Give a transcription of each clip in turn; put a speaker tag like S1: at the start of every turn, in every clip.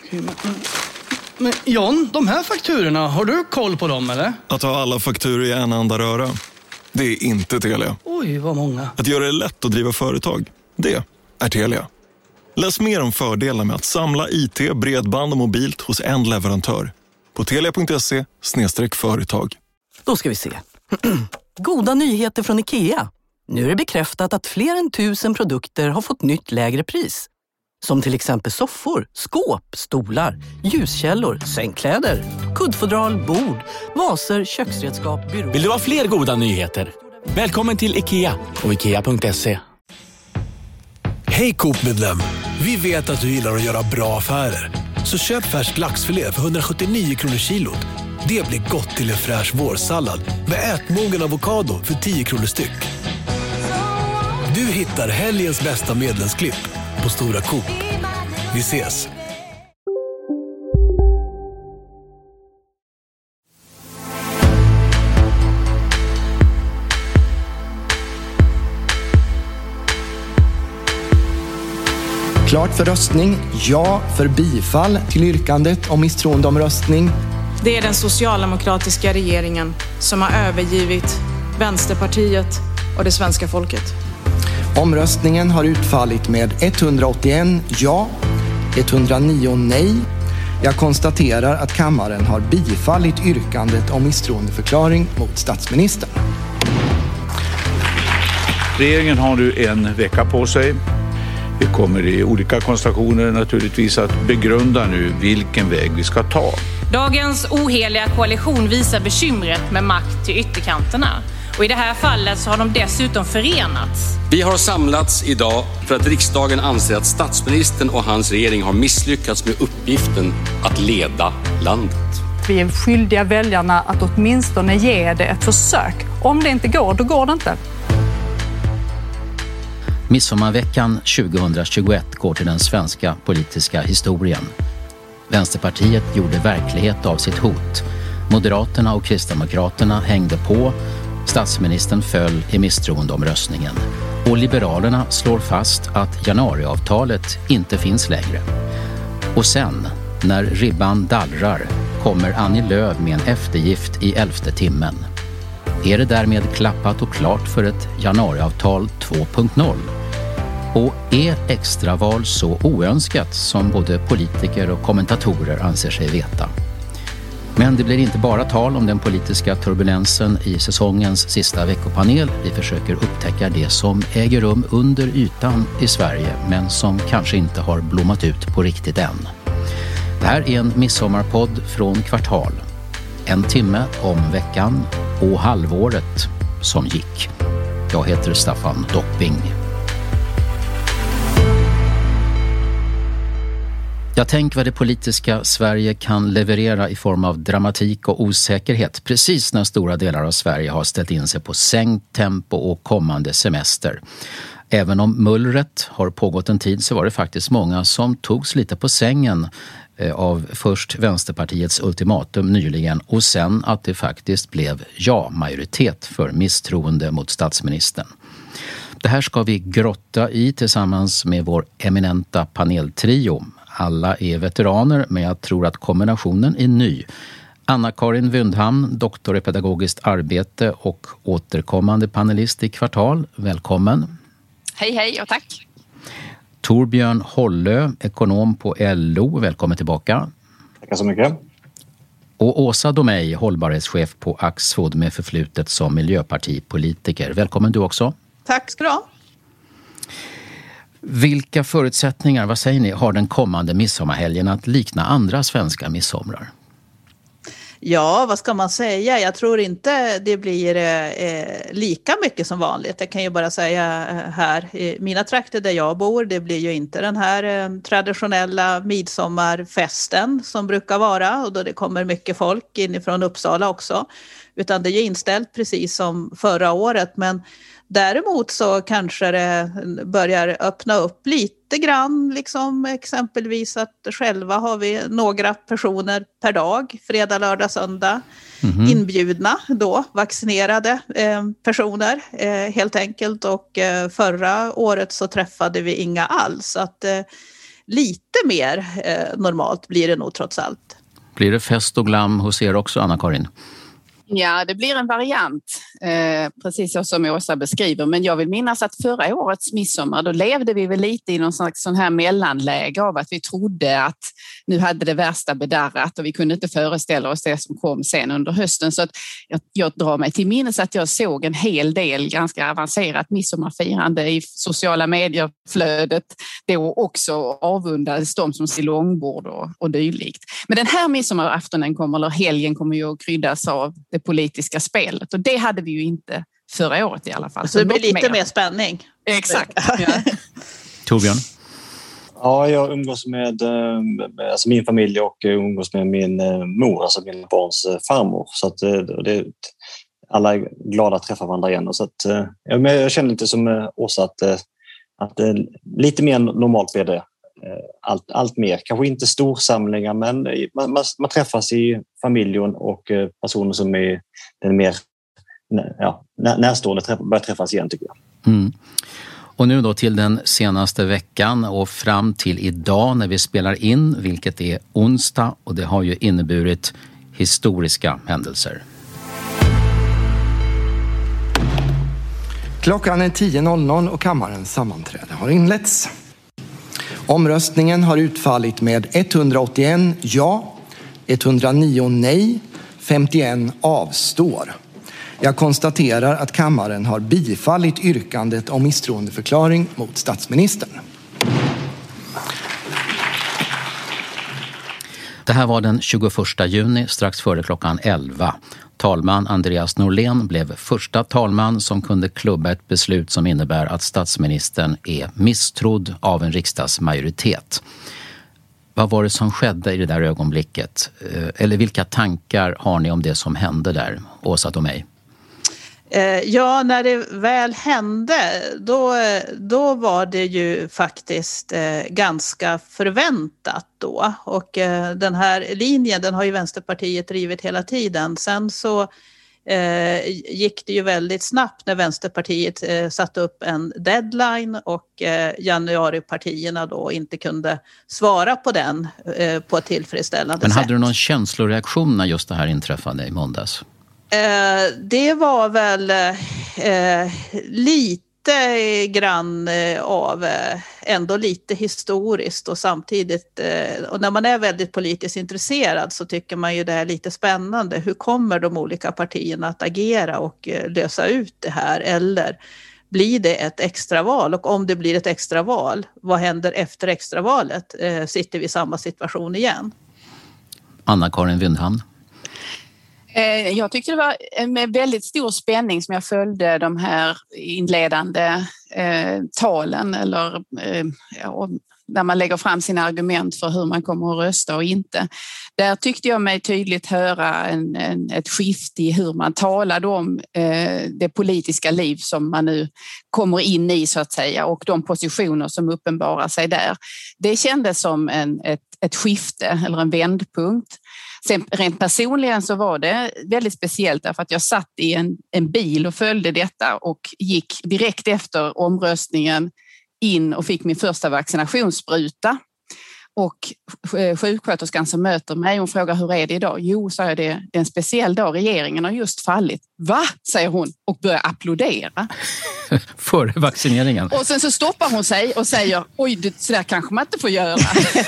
S1: Men John, de här fakturorna, har du koll på dem eller?
S2: Att ha alla fakturor i en enda röra, det är inte Telia.
S1: Oj, vad många.
S2: Att göra det lätt att driva företag, det är Telia. Läs mer om fördelarna med att samla IT, bredband och mobilt hos en leverantör på telia.se/företag.
S3: Då ska vi se. Goda nyheter från IKEA. Nu är det bekräftat att fler än 1000 produkter har fått nytt lägre pris. Som till exempel soffor, skåp, stolar, ljuskällor, sängkläder, kuddfodral, bord, vaser, köksredskap, byråer.
S4: Vill du ha fler goda nyheter? Välkommen till IKEA och IKEA.se.
S5: Hej Coop-medlem! Vi vet att du gillar att göra bra affärer. Så köp färsk laxfilé för 179 kronor kilot. Det blir gott till en fräsch vårsallad med ätmogen avokado för 10 kronor styck. Du hittar helgens bästa medlemsklipp på Stora Coop. Vi ses!
S6: Klart för röstning, ja för bifall till yrkandet om misstroendeomröstning.
S7: Det är den socialdemokratiska regeringen som har övergivit Vänsterpartiet och det svenska folket.
S6: Omröstningen har utfallit med 181 ja, 109 nej. Jag konstaterar att kammaren har bifallit yrkandet om misstroendeförklaring mot statsministern.
S8: Regeringen har nu en vecka på sig. Vi kommer i olika konstellationer naturligtvis att begrunda nu vilken väg vi ska ta.
S9: Dagens oheliga koalition visar bekymret med makt till ytterkanterna. Och i det här fallet så har de dessutom förenats.
S10: Vi har samlats idag för att riksdagen anser att statsministern och hans regering har misslyckats med uppgiften att leda landet.
S11: Vi är skyldiga väljarna att åtminstone ge det ett försök. Om det inte går, då går det inte.
S12: Midsommarveckan 2021 går till den svenska politiska historien. Vänsterpartiet gjorde verklighet av sitt hot. Moderaterna och Kristdemokraterna hängde på. Statsministern föll i misstroendeomröstningen. Och Liberalerna slår fast att januariavtalet inte finns längre. Och sen, när ribban dallrar, kommer Annie Lööf med en eftergift i 11:e timmen. Är det därmed klappat och klart för ett januariavtal 2.0? Och är extraval så oönskat som både politiker och kommentatorer anser sig veta? Men det blir inte bara tal om den politiska turbulensen i säsongens sista veckopanel. Vi försöker upptäcka det som äger rum under ytan i Sverige men som kanske inte har blommat ut på riktigt än. Det här är en midsommarpodd från Kvartal. En timme om veckan och halvåret som gick. Jag heter Staffan Dopping. Jag tänker vad det politiska Sverige kan leverera i form av dramatik och osäkerhet precis när stora delar av Sverige har ställt in sig på sänkt tempo och kommande semester. Även om mullret har pågått en tid så var det faktiskt många som togs lite på sängen av först Vänsterpartiets ultimatum nyligen och sen att det faktiskt blev ja-majoritet för misstroende mot statsministern. Det här ska vi grotta i tillsammans med vår eminenta paneltrio. Alla är veteraner men jag tror att kombinationen är ny. Anna-Karin Wyndhamn, doktor i pedagogiskt arbete och återkommande panelist i Kvartal. Välkommen.
S13: Hej hej och tack.
S12: Torbjörn Hollö, ekonom på LO. Välkommen tillbaka.
S14: Tackar så mycket.
S12: Och Åsa Domey, hållbarhetschef på Axfood med förflutet som miljöpartipolitiker. Välkommen du också.
S13: Tack ska du ha.
S12: Vilka förutsättningar, vad säger ni, har den kommande midsommarhelgen att likna andra svenska midsomrar?
S13: Ja, vad ska man säga? Jag tror inte det blir lika mycket som vanligt. Jag kan ju bara säga här i mina trakter där jag bor, det blir ju inte den här traditionella midsommarfesten som brukar vara och då det kommer mycket folk inifrån Uppsala också. Utan det är ju inställt precis som förra året, men däremot så kanske det börjar öppna upp lite grann, liksom exempelvis att själva har vi några personer per dag, fredag, lördag, söndag, inbjudna då, vaccinerade personer helt enkelt och förra året så träffade vi inga alls. Så att lite mer normalt blir det nog trots allt.
S12: Blir det fest och glam hos er också, Anna-Karin?
S14: Ja, det blir en variant, precis så som Åsa beskriver. Men jag vill minnas att förra årets midsommar, då levde vi väl lite i någon slags sån här mellanläge av att vi trodde att nu hade det värsta bedarrat och vi kunde inte föreställa oss det som kom sen under hösten. Så att jag drar mig till minnes att jag såg en hel del ganska avancerat midsommarfirande i sociala medier-flödet. Då också avundades de som ser långbord och dylikt. Men den här midsommaraftonen eller helgen kommer ju att kryddas av det politiska spelet. Och det hade vi ju inte förra året i alla fall.
S13: Så det blir lite mer spänning.
S14: Exakt. Ja.
S12: Torbjörn?
S15: Ja, jag umgås med alltså min familj och umgås med min mor, alltså min barns farmor. Så att alla är glada att träffa varandra igen. Och så att, jag känner lite som Åsa att lite mer normalt blir det. Allt mer. Kanske inte storsamlingar, men man träffas i familjen och personer som är den mer närstående börjar träffas igen, tycker jag.
S12: Mm. Och nu då till den senaste veckan och fram till idag när vi spelar in, vilket är onsdag, och det har ju inneburit historiska händelser.
S6: Klockan är 10.00 och kammarens sammanträde har inletts. Omröstningen har utfallit med 181 ja, 109 nej, 51 avstår. Jag konstaterar att kammaren har bifallit yrkandet om misstroendeförklaring mot statsministern.
S12: Det här var den 21 juni, strax före klockan 11. Talman Andreas Norlén blev första talman som kunde klubba ett beslut som innebär att statsministern är misstrodd av en riksdagsmajoritet. Vad var det som skedde i det där ögonblicket? Eller vilka tankar har ni om det som hände där, Åsa och mig?
S13: Ja, när det väl hände, då var det ju faktiskt ganska förväntat då. Och den här linjen, den har ju Vänsterpartiet drivit hela tiden. Sen så gick det ju väldigt snabbt när Vänsterpartiet satte upp en deadline och januaripartierna då inte kunde svara på den på ett tillfredsställande sätt.
S12: Men hade du någon känsloreaktion när just det här inträffade i måndags?
S13: Det var väl lite grann av ändå lite historiskt och samtidigt, och när man är väldigt politiskt intresserad så tycker man ju det är lite spännande. Hur kommer de olika partierna att agera och lösa ut det här, eller blir det ett extraval? Och om det blir ett extraval, vad händer efter extravalet? Sitter vi i samma situation igen?
S12: Anna-Karin Wyndhamn.
S14: Jag tyckte det var med väldigt stor spänning som jag följde de här inledande talen eller där man lägger fram sina argument för hur man kommer att rösta och inte. Där tyckte jag mig tydligt höra ett skifte i hur man talade om det politiska liv som man nu kommer in i så att säga och de positioner som uppenbarar sig där. Det kändes som ett skifte eller en vändpunkt. Sen rent personligen så var det väldigt speciellt därför att jag satt i en bil och följde detta och gick direkt efter omröstningen in och fick min första vaccinationsspruta. Och sjuksköterskan som möter mig, hon frågar hur är det idag? Jo, sa jag, det är en speciell dag, regeringen har just fallit. Va? Säger hon och börjar applådera.
S12: Före vaccineringen.
S14: Och sen så stoppar hon sig och säger, oj, så där kanske man inte får göra.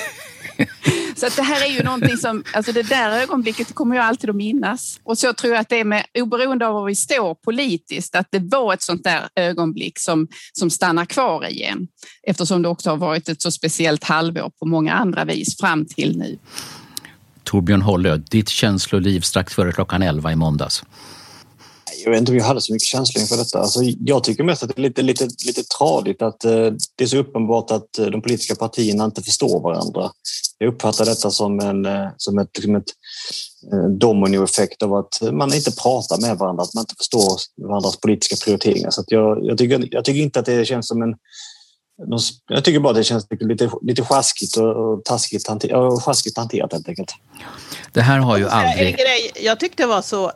S14: Så att det här är ju någonting som, alltså det där ögonblicket kommer jag alltid att minnas. Och så tror jag att det är med, oberoende av var vi står politiskt, att det var ett sånt där ögonblick som stannar kvar igen. Eftersom det också har varit ett så speciellt halvår på många andra vis fram till nu.
S12: Torbjörn Hållö, ditt känsloliv strax före klockan 11 i måndags.
S15: Jag vet inte om jag hade så mycket känslor inför detta. Alltså, jag tycker mest att det är lite tradigt att det är så uppenbart att de politiska partierna inte förstår varandra. Jag uppfattar detta som ett dominoeffekt av att man inte pratar med varandra, att man inte förstår varandras politiska prioriteringar. Så att jag tycker inte att det känns som jag tycker bara att det känns lite sjaskigt och sjaskigt hanterat helt enkelt.
S12: Det här har ju aldrig...
S13: Jag tyckte det var så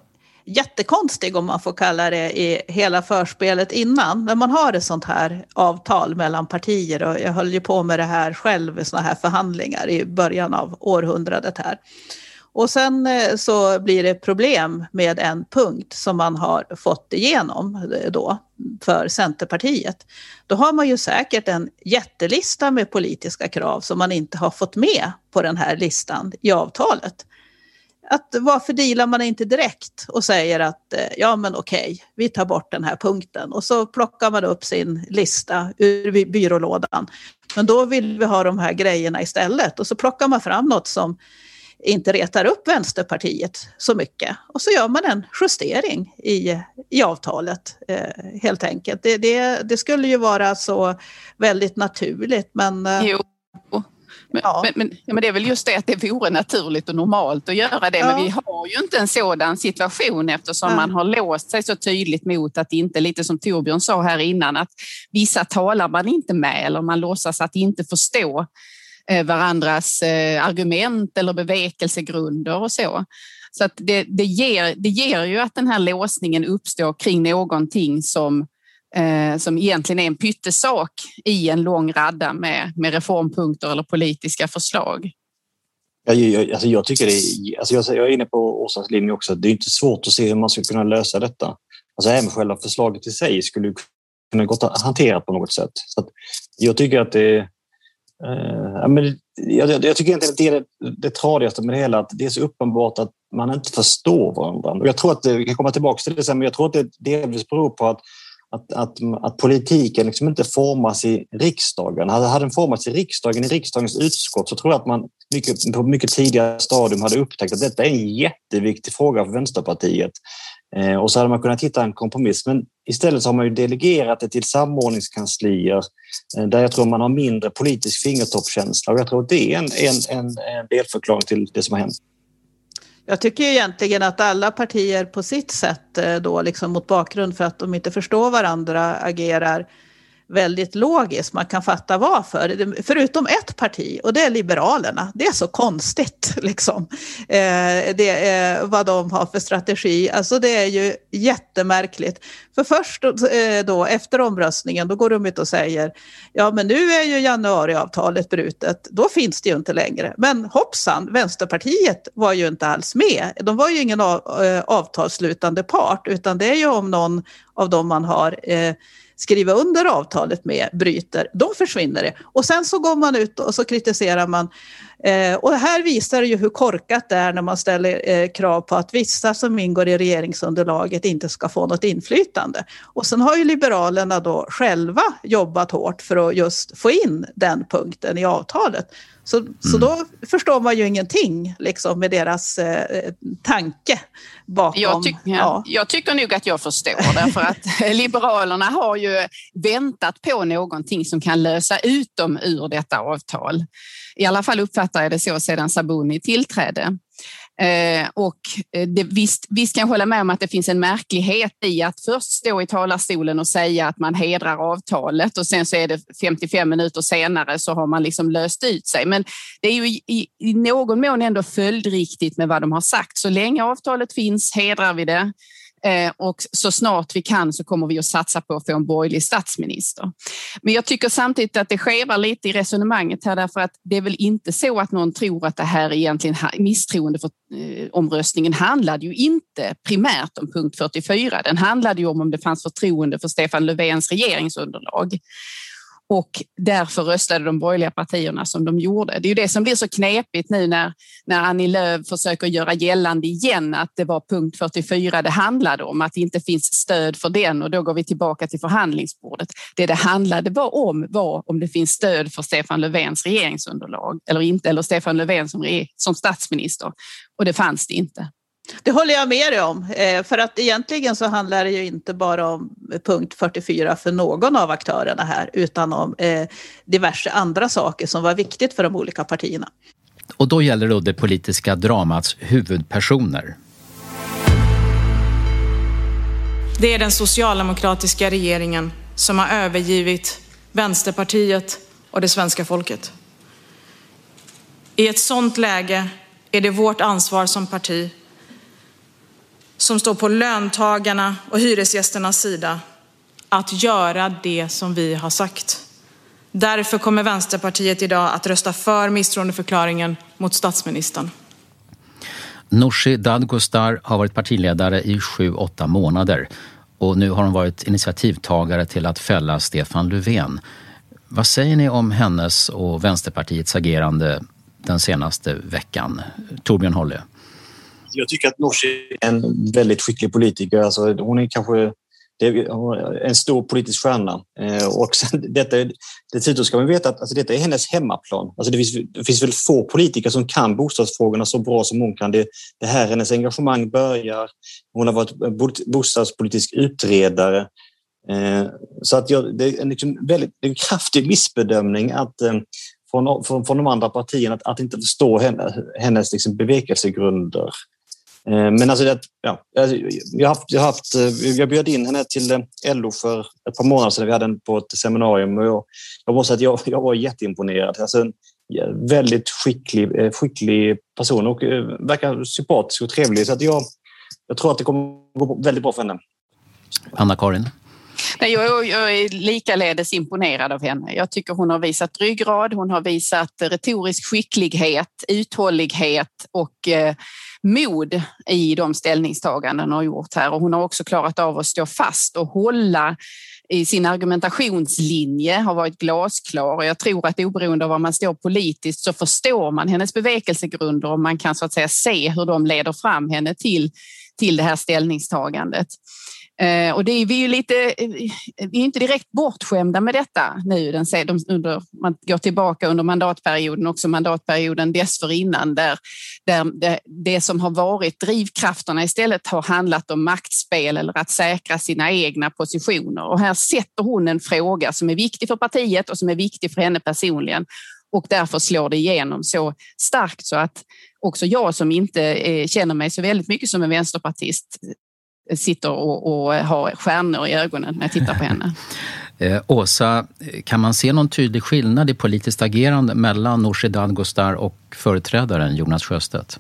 S13: jättekonstig, om man får kalla det, i hela förspelet innan. När man har ett sånt här avtal mellan partier, och jag höll ju på med det här själv i såna här förhandlingar i början av århundradet här. Och sen så blir det problem med en punkt som man har fått igenom då för Centerpartiet. Då har man ju säkert en jättelista med politiska krav som man inte har fått med på den här listan i avtalet. Varför dealar man inte direkt och säger att ja men okej, vi tar bort den här punkten, och så plockar man upp sin lista ur byrålådan. Men då vill vi ha de här grejerna istället, och så plockar man fram något som inte retar upp Vänsterpartiet så mycket. Och så gör man en justering i avtalet helt enkelt. Det skulle ju vara så väldigt naturligt. Men,
S14: jo. Men det är väl just det att det vore naturligt och normalt att göra det. Ja. Men vi har ju inte en sådan situation, eftersom man har låst sig så tydligt mot att inte, lite som Torbjörn sa här innan, att vissa talar man inte med, eller man låtsas att inte förstå varandras argument eller bevekelsegrunder och så. Så att det ger ju att den här låsningen uppstår kring någonting som egentligen är en pyttesak i en lång radda med reformpunkter eller politiska förslag.
S15: Jag tycker jag är inne på Åsas linje också. Det är inte svårt att se hur man ska kunna lösa detta. Alltså även själva förslaget i sig skulle kunna gå att hantera på något sätt. Så att jag tycker att det jag tycker inte att det är det tradigaste med det hela, att det är så uppenbart att man inte förstår varandra. Och jag tror att vi kan komma tillbaka till det sen, men jag tror att det delvis beror på att politiken liksom inte formas i riksdagen. Hade den formats i riksdagens utskott, så tror jag att man på mycket tidigare stadium hade upptäckt att detta är en jätteviktig fråga för Vänsterpartiet. Och så hade man kunnat hitta en kompromiss. Men istället så har man ju delegerat det till samordningskanslier där jag tror man har mindre politisk fingertoppskänsla. Och jag tror att det är en delförklaring till det som har hänt.
S13: Jag tycker egentligen att alla partier på sitt sätt då, liksom mot bakgrund för att de inte förstår varandra, agerar väldigt logiskt. Man kan fatta varför. Förutom ett parti, och det är Liberalerna. Det är så konstigt liksom. Det är vad de har för strategi. Alltså det är ju jättemärkligt. För först då efter omröstningen, då går de ut och säger ja men nu är ju januariavtalet brutet. Då finns det ju inte längre. Men hoppsan, Vänsterpartiet var ju inte alls med. De var ju ingen avtalsslutande part, utan det är ju om någon av dem man har skriva under avtalet med bryter, då försvinner det. Och sen så går man ut och så kritiserar man. Och det här visar ju hur korkat det är när man ställer krav på att vissa som ingår i regeringsunderlaget inte ska få något inflytande. Och sen har ju Liberalerna då själva jobbat hårt för att just få in den punkten i avtalet. Så då förstår man ju ingenting liksom, med deras tanke bakom.
S14: Jag tycker nog att jag förstår, därför att Liberalerna har ju väntat på någonting som kan lösa ut dem ur detta avtal. I alla fall uppfattar jag det så sedan Sabuni tillträdde. Och visst kan jag hålla med om att det finns en märklighet i att först stå i talarstolen och säga att man hedrar avtalet, och sen så är det 55 minuter senare så har man liksom löst ut sig. Men det är ju i någon mån ändå följdriktigt med vad de har sagt. Så länge avtalet finns hedrar vi det. Och så snart vi kan så kommer vi att satsa på att få en borgerlig statsminister. Men jag tycker samtidigt att det skevar lite i resonemanget här, därför att det är väl inte så att någon tror att det här egentligen misstroende för omröstningen handlade ju inte primärt om punkt 44. Den handlade ju om det fanns förtroende för Stefan Löfvens regeringsunderlag. Och därför röstade de borgerliga partierna som de gjorde. Det är ju det som blir så knepigt nu när Annie Lööf försöker göra gällande igen att det var punkt 44 det handlade om, att det inte finns stöd för den, och då går vi tillbaka till förhandlingsbordet. Det handlade om det finns stöd för Stefan Löfvens regeringsunderlag eller inte, eller Stefan Löfven som statsminister, och det fanns det inte.
S13: Det håller jag med dig om, för att egentligen så handlar det ju inte bara om punkt 44 för någon av aktörerna här, utan om diverse andra saker som var viktigt för de olika partierna.
S12: Och då gäller då det politiska dramats huvudpersoner.
S7: Det är den socialdemokratiska regeringen som har övergivit Vänsterpartiet och det svenska folket. I ett sådant läge är det vårt ansvar som parti som står på löntagarna och hyresgästernas sida att göra det som vi har sagt. Därför kommer Vänsterpartiet idag att rösta för misstroendeförklaringen mot statsministern.
S12: Nooshi Dadgostar har varit partiledare i 7-8 månader och nu har hon varit initiativtagare till att fälla Stefan Löfven. Vad säger ni om hennes och Vänsterpartiets agerande den senaste veckan? Torbjörn Hållö.
S15: Jag tycker att Nooshi är en väldigt skicklig politiker. Alltså, hon är kanske en stor politisk stjärna. Och sen, dessutom ska man veta att alltså, detta är hennes hemmaplan. Alltså, det finns väl få politiker som kan bostadsfrågorna så bra som hon kan. Det här hennes engagemang börjar. Hon har varit bostadspolitisk utredare. Så att det är en kraftig missbedömning att från de andra partierna att inte förstå hennes liksom bevekelsegrunder. Men alltså jag bjöd in henne till LO för ett par månader sedan. Vi hade den på ett seminarium och jag måste säga att jag var jätteimponerad. Alltså en väldigt skicklig person och verkar sympatisk och trevlig. Så att jag tror att det kommer gå väldigt bra för henne.
S12: Anna-Karin?
S14: Nej, jag är likaledes imponerad av henne. Jag tycker hon har visat ryggrad, hon har visat retorisk skicklighet, uthållighet och mod i de ställningstaganden hon har gjort här. Och hon har också klarat av att stå fast och hålla i sin argumentationslinje, har varit glasklar. Och jag tror att oberoende av var man står politiskt så förstår man hennes bevekelsegrunder och man kan så att säga se hur de leder fram henne till det här ställningstagandet. Och det är vi är inte direkt bortskämda med detta nu. Man går tillbaka under mandatperioden, också mandatperioden dessförinnan, där det som har varit drivkrafterna istället har handlat om maktspel eller att säkra sina egna positioner. Och här sätter hon en fråga som är viktig för partiet och som är viktig för henne personligen. Och därför slår det igenom så starkt så att också jag som inte känner mig så väldigt mycket som en vänsterpartist sitter och har stjärnor i ögonen när jag tittar på henne.
S12: Åsa, kan man se någon tydlig skillnad i politiskt agerande mellan Nooshi Dadgostar och företrädaren Jonas Sjöstedt?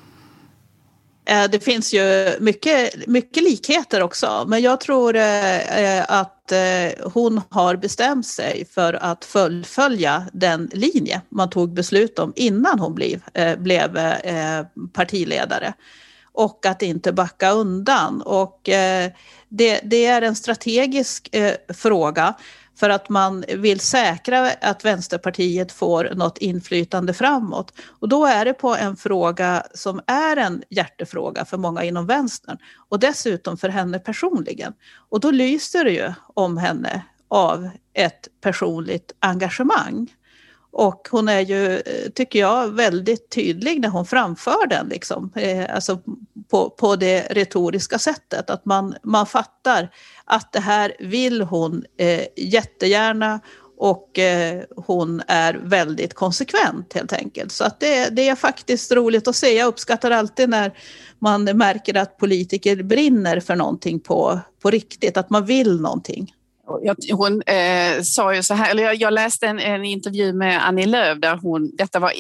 S13: Det finns ju mycket likheter också, men jag tror att hon har bestämt sig för att fullfölja den linje man tog beslut om innan hon blev partiledare. Och att inte backa undan. Och det är en strategisk fråga för att man vill säkra att Vänsterpartiet får något inflytande framåt. Och då är det på en fråga som är en hjärtefråga för många inom vänstern. Och dessutom för henne personligen. Och då lyser det ju om henne av ett personligt engagemang. Och hon är ju, tycker jag, väldigt tydlig när hon framför den liksom. Alltså på det retoriska sättet. Att man fattar att det här vill hon jättegärna och hon är väldigt konsekvent helt enkelt. Så att det är faktiskt roligt att se. Jag uppskattar alltid när man märker att politiker brinner för någonting på riktigt. Att man vill någonting.
S14: Hon sa ju så här, eller jag läste en intervju med Annie Lööf där detta var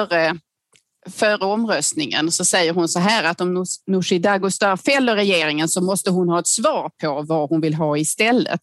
S14: före omröstningen, så säger hon så här att om Nooshi Dadgostar fäller regeringen så måste hon ha ett svar på vad hon vill ha istället.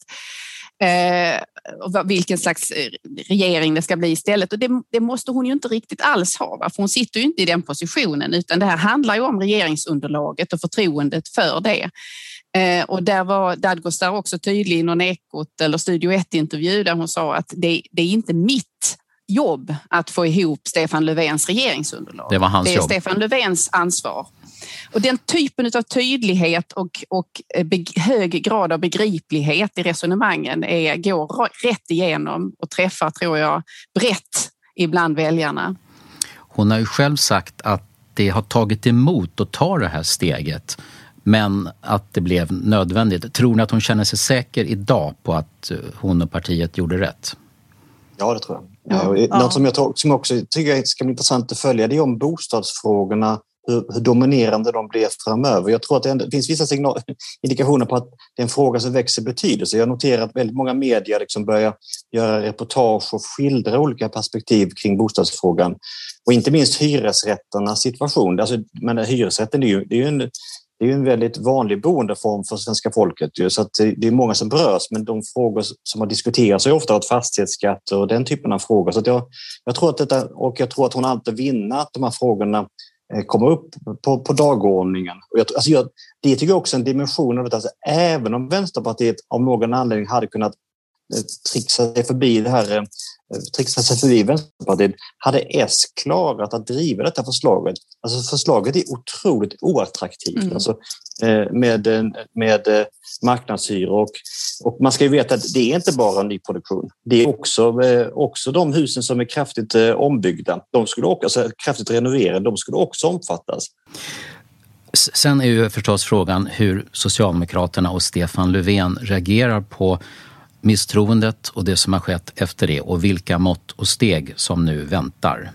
S14: Vilken slags regering det ska bli istället. Och det måste hon ju inte riktigt alls ha. För hon sitter ju inte i den positionen, utan det här handlar ju om regeringsunderlaget och förtroendet för det. Och där var Dadgostar också tydlig i någon Ekot eller Studio 1-intervju där hon sa att det är inte mitt jobb att få ihop Stefan Löfvens regeringsunderlag.
S12: Det var hans jobb.
S14: Det är Stefan Löfvens ansvar. Och den typen av tydlighet och hög grad av begriplighet i resonemangen går rätt igenom och träffar, tror jag, brett ibland väljarna.
S12: Hon har ju själv sagt att det har tagit emot att ta det här steget, men att det blev nödvändigt. Tror ni att hon känner sig säker idag på att hon och partiet gjorde rätt?
S15: Ja, det tror jag. Ja. Något som jag också tycker ska bli intressant att följa, det är om bostadsfrågorna, hur dominerande de blir framöver. Jag tror att det finns vissa indikationer på att det är en fråga som växer betydelse. Jag noterar att väldigt många medier liksom börjar göra reportage och skildra olika perspektiv kring bostadsfrågan. Och inte minst hyresrätternas situation. Alltså, men hyresrätten är ju det är ju en väldigt vanlig boendeform för svenska folket. Så att det är många som berörs, men de frågor som har diskuterats är ofta fastighetsskatter och den typen av frågor. Så att jag tror att hon alltid vinner att de här frågorna kommer upp på dagordningen. Och det tycker jag också är en dimension av det. Alltså, även om Vänsterpartiet av någon anledning hade kunnat trixa sig förbi Vänsterpartiet, hade S klarat att driva detta förslaget. Alltså förslaget är otroligt oattraktivt. Alltså, med marknadshyror och man ska ju veta att det är inte bara nyproduktion. Det är också de husen som är kraftigt ombyggda. De skulle också kraftigt renoverade. De skulle också omfattas.
S12: Sen är ju förstås frågan hur Socialdemokraterna och Stefan Löfven reagerar på misstroendet och det som har skett efter det och vilka mått och steg som nu väntar.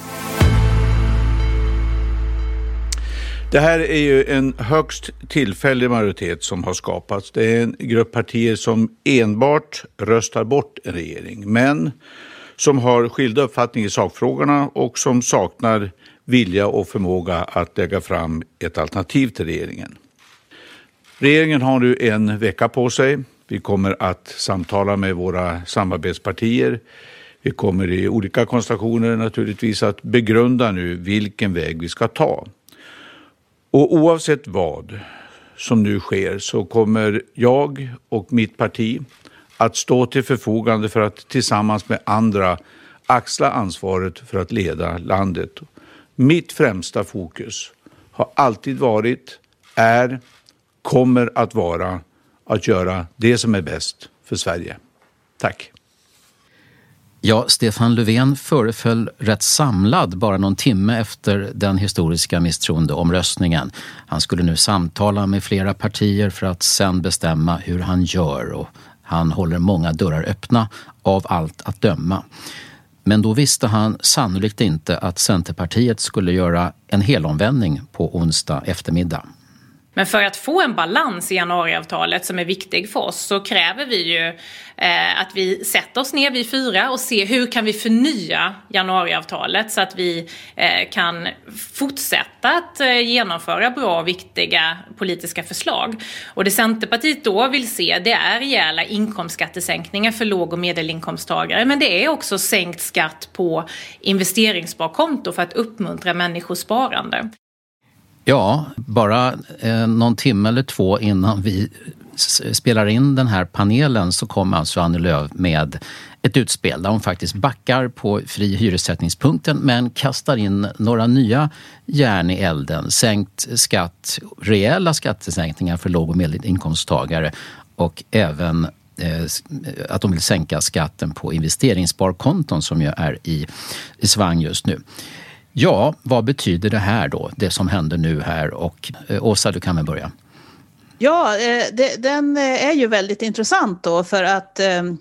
S8: Det här är ju en högst tillfällig majoritet som har skapats. Det är en grupp partier som enbart röstar bort en regering, men som har skilda uppfattningar i sakfrågorna och som saknar vilja och förmåga att lägga fram ett alternativ till regeringen. Regeringen har nu en vecka på sig. Vi kommer att samtala med våra samarbetspartier. Vi kommer i olika konstellationer naturligtvis att begrunda nu vilken väg vi ska ta. Och oavsett vad som nu sker så kommer jag och mitt parti att stå till förfogande för att tillsammans med andra axla ansvaret för att leda landet. Mitt främsta fokus har alltid varit, kommer att vara att göra det som är bäst för Sverige. Tack.
S12: Ja, Stefan Löfven föreföll rätt samlad bara någon timme efter den historiska misstroendeomröstningen. Han skulle nu samtala med flera partier för att sen bestämma hur han gör, och han håller många dörrar öppna av allt att döma. Men då visste han sannolikt inte att Centerpartiet skulle göra en helomvändning på onsdag eftermiddag.
S9: Men för att få en balans i januariavtalet som är viktig för oss så kräver vi ju att vi sätter oss ner vid 4 och ser hur kan vi förnya januariavtalet så att vi kan fortsätta att genomföra bra och viktiga politiska förslag. Och det Centerpartiet då vill se, det är rejäla inkomstskattesänkningar för låg- och medelinkomsttagare, men det är också sänkt skatt på investeringssparkonto för att uppmuntra människors sparande.
S12: Ja, bara någon timme eller 2 innan vi spelar in den här panelen så kom alltså Annie Lööf med ett utspel där hon faktiskt backar på fri hyressättningspunkten men kastar in några nya järn i elden. Sänkt skatt, rejäla skattesänkningar för låg- och medelinkomsttagare och även att de vill sänka skatten på investeringssparkonton som ju är i svang just nu. Ja, vad betyder det här då, det som händer nu här? Och Åsa, du kan väl börja.
S13: Ja, den är ju väldigt intressant då för att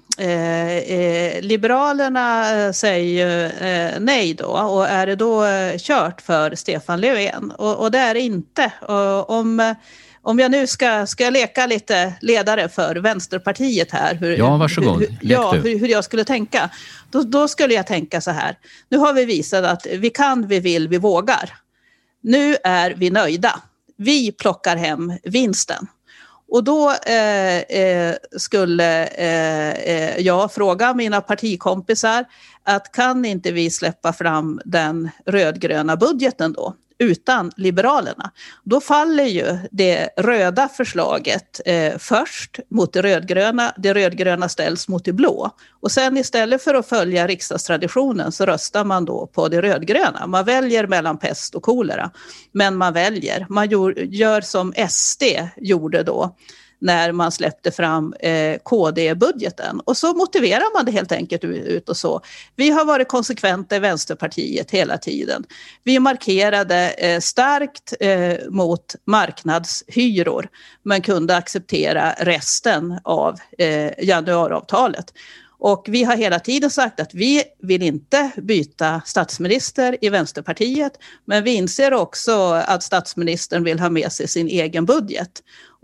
S13: Liberalerna säger nej då, och är det då kört för Stefan Löfven? Och det är det inte. Om jag nu ska leka lite ledare för Vänsterpartiet här. Hur jag skulle tänka. Då skulle jag tänka så här. Nu har vi visat att vi kan, vi vill, vi vågar. Nu är vi nöjda. Vi plockar hem vinsten. Och då skulle jag fråga mina partikompisar att kan inte vi släppa fram den rödgröna budgeten då? Utan Liberalerna. Då faller ju det röda förslaget först mot det rödgröna. Det rödgröna ställs mot det blå. Och sen istället för att följa riksdagstraditionen så röstar man då på det rödgröna. Man väljer mellan pest och kolera. Men man väljer. Man gör som SD gjorde då när man släppte fram KD-budgeten. Och så motiverar man det helt enkelt ut och så. Vi har varit konsekventa i Vänsterpartiet hela tiden. Vi markerade starkt mot marknadshyror men kunde acceptera resten av januariavtalet. Och vi har hela tiden sagt att vi vill inte byta statsminister i Vänsterpartiet, men vi inser också att statsministern vill ha med sig sin egen budget.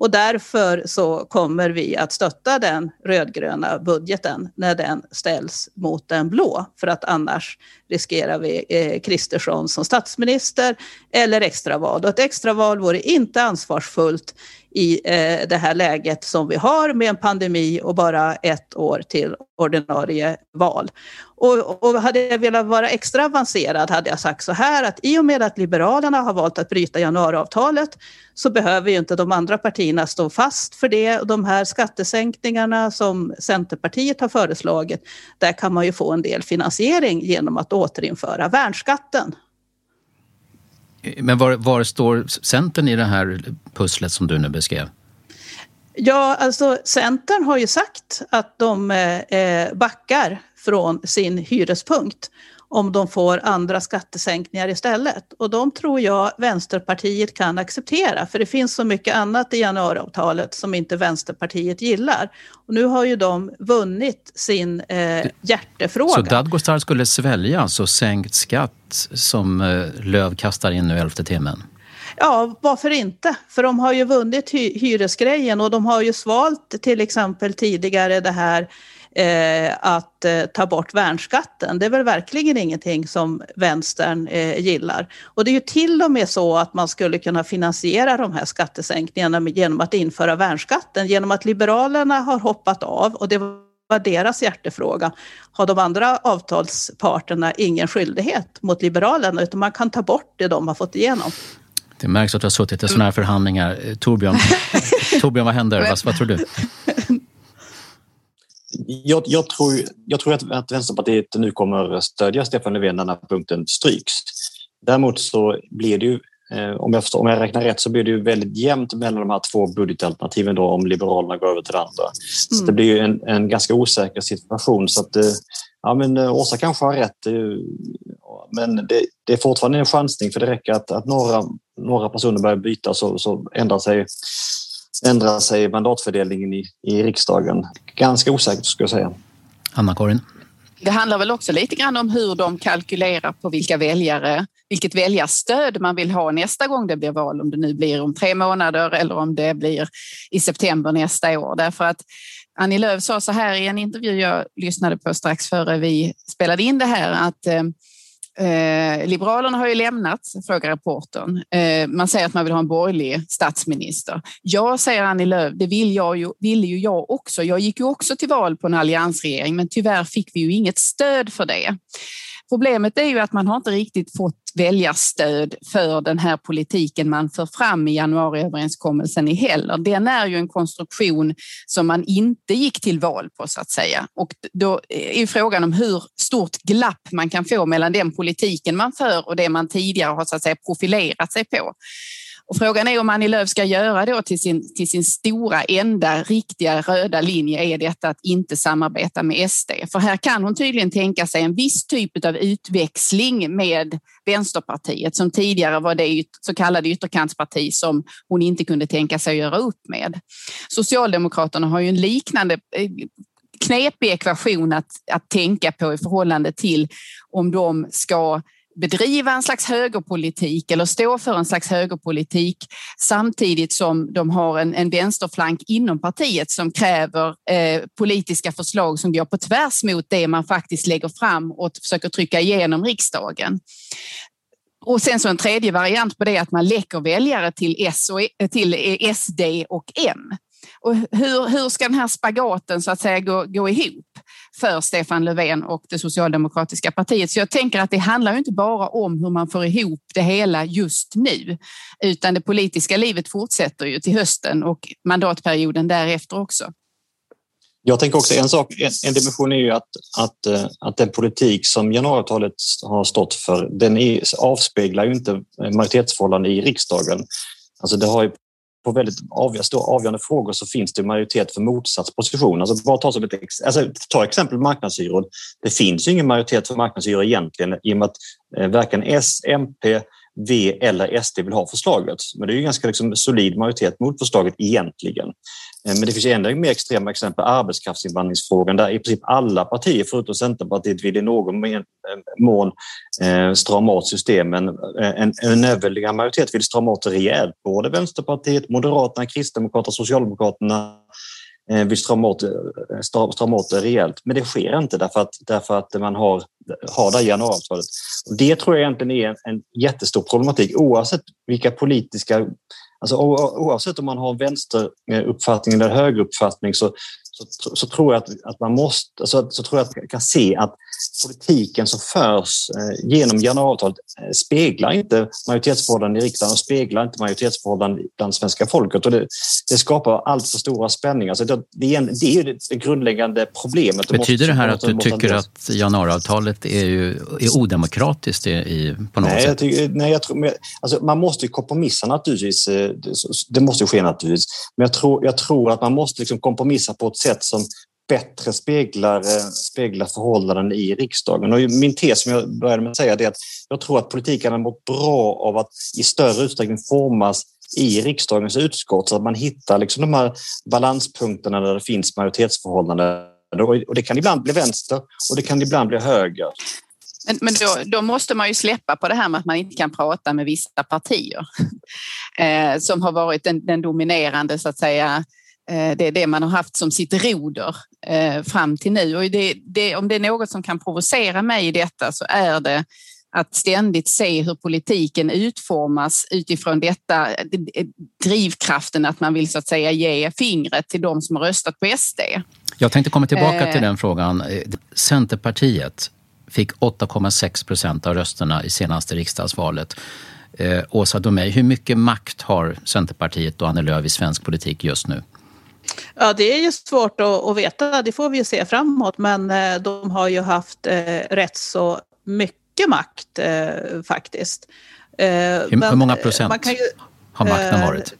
S13: Och därför så kommer vi att stötta den rödgröna budgeten när den ställs mot den blå. För att annars riskerar vi Kristersson som statsminister eller extraval. Och ett extraval vore inte ansvarsfullt i det här läget som vi har med en pandemi och bara 1 år till ordinarie val. Och hade jag velat vara extra avancerad hade jag sagt så här, att i och med att Liberalerna har valt att bryta januariavtalet så behöver ju inte de andra partierna stå fast för det. Och de här skattesänkningarna som Centerpartiet har föreslagit, där kan man ju få en del finansiering genom att återinföra värnskatten.
S12: Men var står Centern i det här pusslet som du nu beskrev?
S13: Ja, alltså Centern har ju sagt att de backar från sin hyrespunkt om de får andra skattesänkningar istället. Och de tror jag Vänsterpartiet kan acceptera, för det finns så mycket annat i januariavtalet som inte Vänsterpartiet gillar. Och nu har ju de vunnit sin hjärtefråga.
S12: Så Dadgostar skulle svälja alltså sänkt skatt som Löv kastar in nu 11:e timmen?
S13: Ja, varför inte? För de har ju vunnit hyresgrejen och de har ju svalt till exempel tidigare det här att ta bort värnskatten. Det är väl verkligen ingenting som vänstern gillar. Och det är ju till och med så att man skulle kunna finansiera de här skattesänkningarna genom att införa värnskatten. Genom att Liberalerna har hoppat av, och det var deras hjärtefråga, har de andra avtalsparterna ingen skyldighet mot Liberalerna, utan man kan ta bort det de har fått igenom.
S12: Det märks att du har suttit i sådana här förhandlingar. Torbjörn, vad händer? Vad tror du?
S15: Jag tror att Vänsterpartiet nu kommer stödja Stefan Löfven när den här punkten stryks. Däremot så blir det ju, om jag räknar rätt, så blir det ju väldigt jämnt mellan de här 2 budgetalternativen då, om Liberalerna går över till det andra. Så det blir ju en ganska osäker situation. Så att, ja, men Åsa kanske har rätt, men det är fortfarande en chansning, för det räcker att några personer börjar byta så ändrar sig mandatfördelningen i riksdagen. Ganska osäkert skulle jag säga.
S12: Anna-Karin?
S14: Det handlar väl också lite grann om hur de kalkylerar på vilket väljarstöd man vill ha nästa gång det blir val. Om det nu blir om 3 månader eller om det blir i september nästa år. Därför att Annie Lööf sa så här i en intervju jag lyssnade på strax före vi spelade in det här, att Liberalerna har ju lämnat, frågar reportern. Man säger att man vill ha en borgerlig statsminister. Jag, säger Annie Lööf, det ville ju jag också. Jag gick ju också till val på en alliansregering, men tyvärr fick vi ju inget stöd för det. Problemet är ju att man har inte riktigt fått väljarstöd för den här politiken man för fram i januariöverenskommelsen i heller. Den är ju en konstruktion som man inte gick till val på, så att säga. Och då är ju frågan om hur stort glapp man kan få mellan den politiken man för och det man tidigare har, så att säga, profilerat sig på. Och frågan är om Annie Lööf ska göra då till sin stora enda riktiga röda linje är detta att inte samarbeta med SD. För här kan hon tydligen tänka sig en viss typ av utväxling med Vänsterpartiet som tidigare var det så kallade ytterkantsparti som hon inte kunde tänka sig att göra upp med. Socialdemokraterna har ju en liknande knepig ekvation att tänka på i förhållande till om de ska bedriva en slags högerpolitik eller stå för en slags högerpolitik samtidigt som de har en vänsterflank inom partiet som kräver politiska förslag som går på tvärs mot det man faktiskt lägger fram och försöker trycka igenom riksdagen. Och sen så en tredje variant på det är att man läcker väljare till SD och M. Och hur ska den här spagaten, så att säga, gå ihop för Stefan Löfven och det socialdemokratiska partiet? Så jag tänker att det handlar ju inte bara om hur man får ihop det hela just nu, utan det politiska livet fortsätter ju till hösten och mandatperioden därefter också.
S15: Jag tänker också en dimension är ju att den politik som januariavtalet har stått för, den avspeglar ju inte majoritetsförhållanden i riksdagen. Alltså det har ju på väldigt avgörande frågor så finns det majoritet för motsatsposition. Alltså bara ta exempel marknadshyror. Det finns ju ingen majoritet för marknadshyror egentligen, i och med att varken S, MP V eller SD vill ha förslaget. Men det är ju ganska liksom solid majoritet mot förslaget egentligen. Men det finns ändå mer extrema exempel, arbetskraftsinvandringsfrågan, där i princip alla partier förutom Centerpartiet vill i någon mån strama åt systemen. En överväldigande majoritet vill strama åt rejält. Både Vänsterpartiet, Moderaterna, Kristdemokraterna, Socialdemokraterna vill strama åt det rejält. Men det sker inte därför att man har det här januariavtalet. Och det tror jag egentligen är en jättestor problematik oavsett vilka politiska... Alltså, oavsett om man har vänsteruppfattning eller högeruppfattning så tror jag att man måste, så tror jag att man kan se att politiken som förs genom januariavtalet speglar inte majoritetsförhållanden i riksdagen och speglar inte majoritetsförhållanden bland svenska folket, och det skapar allt för stora spänningar. Så det är det grundläggande problemet.
S12: Betyder det här att du tycker att januariavtalet är odemokratiskt på något sätt?
S15: Jag tror, alltså, man måste ju kompromissa naturligtvis. Det måste ju ske naturligtvis. Men jag tror att man måste liksom kompromissa på ett sätt som bättre speglar förhållanden i riksdagen. Och min tes som jag började med att säga är att jag tror att politiken har mått bra av att i större utsträckning formas i riksdagens utskott, så att man hittar liksom de här balanspunkterna där det finns majoritetsförhållanden. Och det kan ibland bli vänster och det kan ibland bli höger.
S14: Men då måste man ju släppa på det här med att man inte kan prata med vissa partier som har varit den dominerande, så att säga. Det är det man har haft som sitt roder fram till nu. Och om det är något som kan provocera mig i detta, så är det att ständigt se hur politiken utformas utifrån detta, drivkraften att man vill, så att säga, ge fingret till de som har röstat på SD. Jag
S12: tänkte komma tillbaka till den frågan. Centerpartiet fick 8,6% av rösterna i senaste riksdagsvalet. Åsa Domeij, hur mycket makt har Centerpartiet och Annie Lööf i svensk politik just nu?
S13: Ja, det är ju svårt att veta, det får vi ju se framåt, men de har ju haft rätt så mycket makt faktiskt.
S12: Hur många procent har makten varit?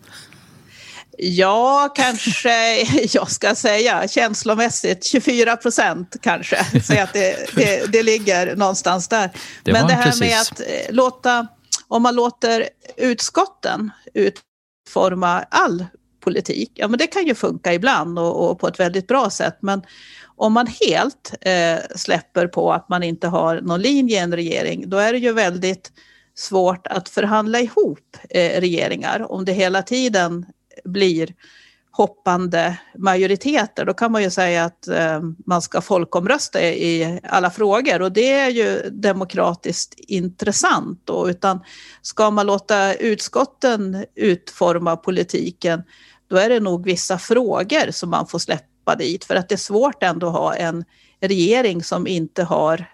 S13: Ja, kanske, jag ska säga känslomässigt 24% kanske. Så att det ligger någonstans där. Men det här med att om man låter utskotten utforma all politik, ja men det kan ju funka ibland och på ett väldigt bra sätt. Men om man helt släpper på att man inte har någon linje i en regering, då är det ju väldigt svårt att förhandla ihop regeringar. Om det hela tiden blir hoppande majoriteter, då kan man ju säga att man ska folkomrösta i alla frågor, och det är ju demokratiskt intressant då. Utan ska man låta utskotten utforma politiken, då är det nog vissa frågor som man får släppa dit, för att det är svårt ändå att ha en regering som inte har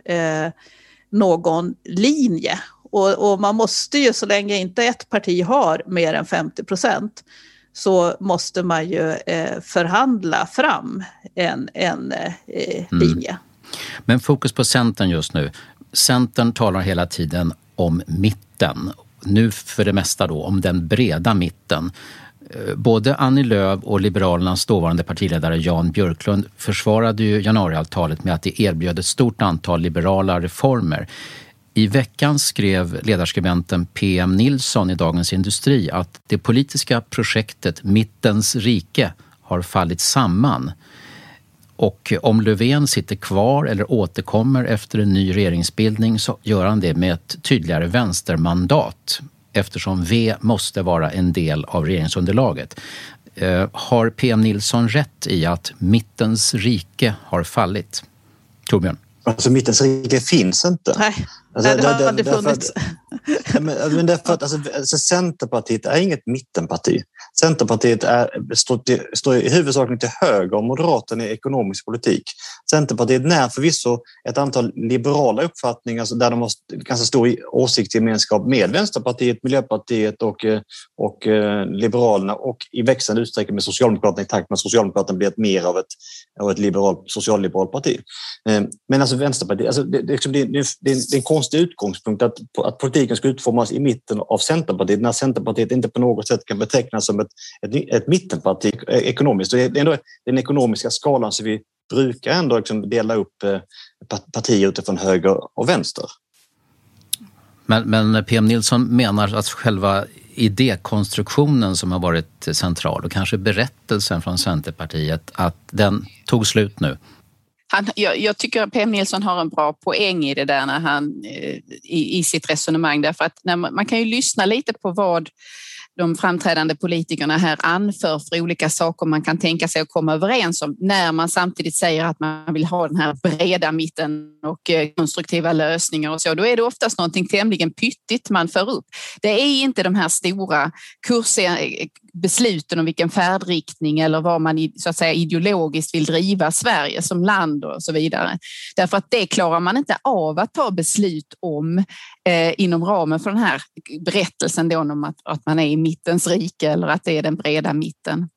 S13: någon linje. Och man måste ju, så länge inte ett parti har mer än 50%, så måste man ju förhandla fram en linje.
S12: Men fokus på Centern just nu. Centern talar hela tiden om mitten. Nu för det mesta då om den breda mitten. Både Annie Lööf och Liberalernas dåvarande partiledare Jan Björklund försvarade ju januariavtalet med att det erbjöd ett stort antal liberala reformer. I veckan skrev ledarskribenten PM Nilsson i Dagens Industri att det politiska projektet Mittens rike har fallit samman. Och om Löfven sitter kvar eller återkommer efter en ny regeringsbildning, så gör han det med ett tydligare vänstermandat, eftersom V måste vara en del av regeringsunderlaget. Har PM Nilsson rätt i att Mittens rike har fallit? Torbjörn?
S15: Alltså Mittens rike finns inte.
S13: Nej, det har aldrig funnits.
S15: Men därför att alltså Centerpartiet är inget mittenparti. Centerpartiet står i huvudsaken till höger om Moderaterna i ekonomisk politik. Centerpartiet när förvisso ett antal liberala uppfattningar, alltså där de har ganska stor åsiktsgemenskap med Vänsterpartiet, Miljöpartiet och Liberalerna, och i växande utsträckning med Socialdemokraterna, i takt med att Socialdemokraterna blir mer av ett socialliberalt parti. Men alltså Vänsterpartiet, alltså det är en konstig utgångspunkt att politiken ska utformas i mitten av Centerpartiet, när Centerpartiet inte på något sätt kan betecknas som ett mittenparti ekonomiskt. Och det är ändå den ekonomiska skalan, så vi brukar ändå liksom dela upp partier utifrån höger och vänster.
S12: Men PM Nilsson menar att själva idékonstruktionen som har varit central och kanske berättelsen från Centerpartiet, att den tog slut nu.
S14: Jag tycker att PM Nilsson har en bra poäng i det där när han, i sitt resonemang. Därför att man kan ju lyssna lite på vad de framträdande politikerna här anför för olika saker man kan tänka sig att komma överens om när man samtidigt säger att man vill ha den här breda mitten och konstruktiva lösningar och så. Då är det oftast någonting tämligen pyttigt man för upp. Det är inte de här stora besluten om vilken färdriktning eller vad man så att säga ideologiskt vill driva Sverige som land och så vidare. Därför att det klarar man inte av att ta beslut om inom ramen för den här berättelsen då om att man är i mittens rike eller att det är den breda mitten.